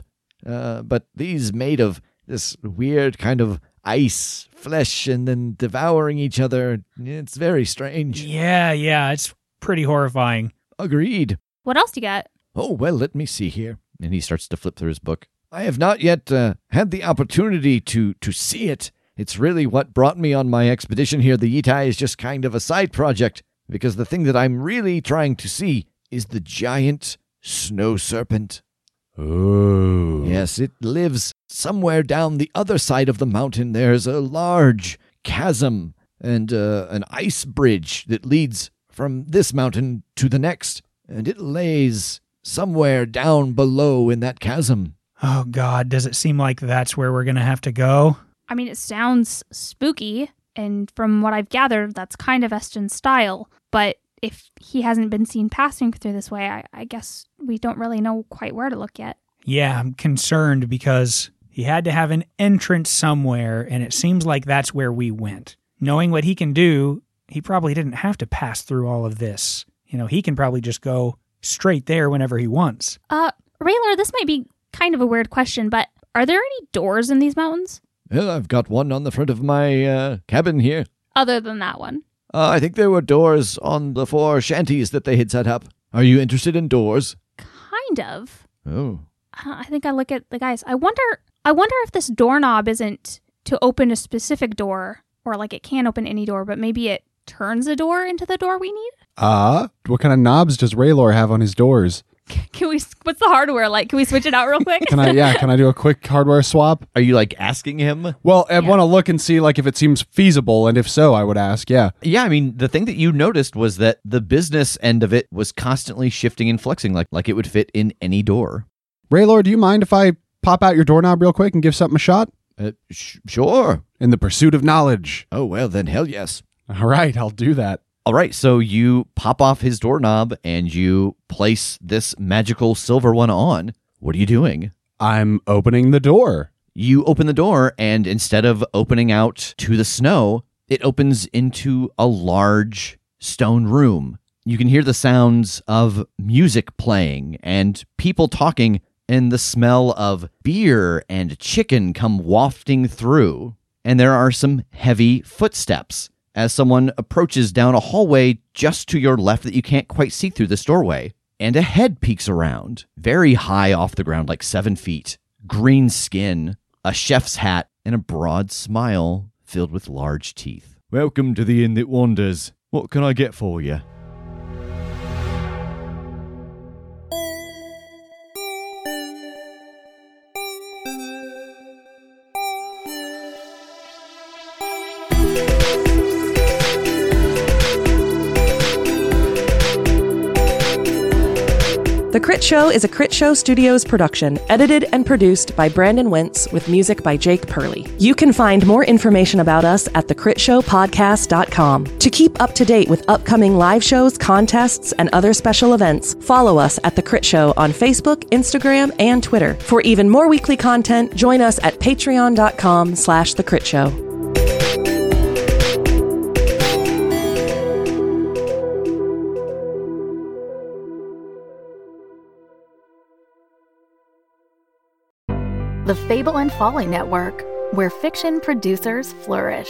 [SPEAKER 2] uh, but these made of this weird kind of ice, flesh, and then devouring each other. It's very strange.
[SPEAKER 3] Yeah, yeah, it's pretty horrifying.
[SPEAKER 2] Agreed.
[SPEAKER 4] What else do you got?
[SPEAKER 2] Oh, well, let me see here. And he starts to flip through his book. I have not yet uh, had the opportunity to, to see it. It's really what brought me on my expedition here. The Yitai is just kind of a side project, because the thing that I'm really trying to see is the giant snow serpent.
[SPEAKER 5] Oh.
[SPEAKER 2] Yes, it lives somewhere down the other side of the mountain. There's a large chasm and uh, an ice bridge that leads from this mountain to the next, and it lays somewhere down below in that chasm.
[SPEAKER 3] Oh, God, does it seem like that's where we're going to have to go?
[SPEAKER 4] I mean, it sounds spooky, and from what I've gathered, that's kind of Eston's style, but if he hasn't been seen passing through this way, I, I guess we don't really know quite where to look yet.
[SPEAKER 3] Yeah, I'm concerned because he had to have an entrance somewhere, and it seems like that's where we went. Knowing what he can do, he probably didn't have to pass through all of this. You know, he can probably just go straight there whenever he wants.
[SPEAKER 4] Uh, Raylor, this might be kind of a weird question, but are there any doors in these mountains?
[SPEAKER 2] Well, I've got one on the front of my uh, cabin here.
[SPEAKER 4] Other than that one?
[SPEAKER 2] Uh, I think there were doors on the four shanties that they had set up. Are you interested in doors?
[SPEAKER 4] Kind of.
[SPEAKER 2] Oh.
[SPEAKER 4] Uh, I think I look at the guys. I wonder I wonder if this doorknob isn't to open a specific door, or like it can open any door, but maybe it turns a door into the door we need?
[SPEAKER 5] Ah, uh, what kind of knobs does Raylor have on his doors?
[SPEAKER 4] Can we, what's the hardware like? Can we switch it out real quick?
[SPEAKER 5] Can I, yeah, can I do a quick hardware swap?
[SPEAKER 2] Are you, like, asking him?
[SPEAKER 5] Well, I
[SPEAKER 4] Yeah.
[SPEAKER 5] want to look and see, like, if it seems feasible, and if so, I would ask, yeah.
[SPEAKER 2] Yeah, I mean, the thing that you noticed was that the business end of it was constantly shifting and flexing, like, like it would fit in any door.
[SPEAKER 5] Raylor, do you mind if I pop out your doorknob real quick and give something a shot?
[SPEAKER 2] Uh, sh- sure.
[SPEAKER 5] In the pursuit of knowledge.
[SPEAKER 2] Oh, well, then hell yes.
[SPEAKER 5] All right, I'll do that.
[SPEAKER 2] All right, so you pop off his doorknob and you place this magical silver one on. What are you doing?
[SPEAKER 5] I'm opening the door.
[SPEAKER 2] You open the door, and instead of opening out to the snow, it opens into a large stone room. You can hear the sounds of music playing and people talking, and the smell of beer and chicken come wafting through. And there are some heavy footsteps as someone approaches down a hallway just to your left that you can't quite see through this doorway. And a head peeks around, very high off the ground, like seven feet, green skin, a chef's hat, and a broad smile filled with large teeth. Welcome to the Inn That Wanders. What can I get for you?
[SPEAKER 12] The Crit Show is a Crit Show Studios production, edited and produced by Brandon Wentz with music by Jake Purley. You can find more information about us at the crit show podcast dot com. To keep up to date with upcoming live shows, contests, and other special events, follow us at The Crit Show on Facebook, Instagram, and Twitter. For even more weekly content, join us at patreon dot com slash The Crit Show.
[SPEAKER 6] The Fable and Folly Network, where fiction producers flourish.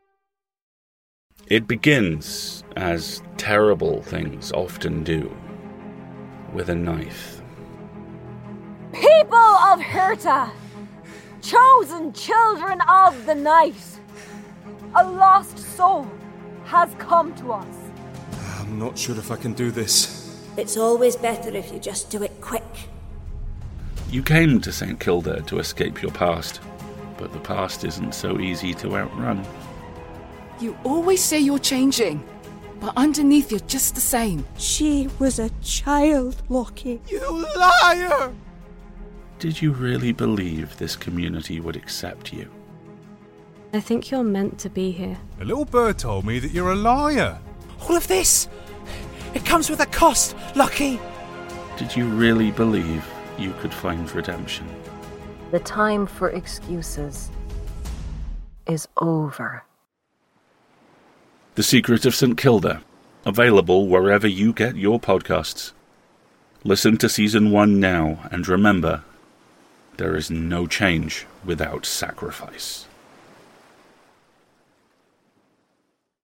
[SPEAKER 13] It begins, as terrible things often do, with a knife.
[SPEAKER 14] People of Hirta, chosen children of the night, a lost soul has come to us.
[SPEAKER 15] I'm not sure if I can do this.
[SPEAKER 16] It's always better if you just do it quick.
[SPEAKER 13] You came to Saint Kilda to escape your past, but the past isn't so easy to outrun.
[SPEAKER 17] You always say you're changing, but underneath you're just the same.
[SPEAKER 16] She was a child, Lockie.
[SPEAKER 15] You liar!
[SPEAKER 13] Did you really believe this community would accept you?
[SPEAKER 18] I think you're meant to be here.
[SPEAKER 15] A little bird told me that you're a liar.
[SPEAKER 19] All of this, it comes with a cost, Lockie.
[SPEAKER 13] Did you really believe you could find redemption?
[SPEAKER 20] The time for excuses is over.
[SPEAKER 13] The Secret of Saint Kilda, available wherever you get your podcasts. Listen to Season one now, and remember, There is no change without sacrifice.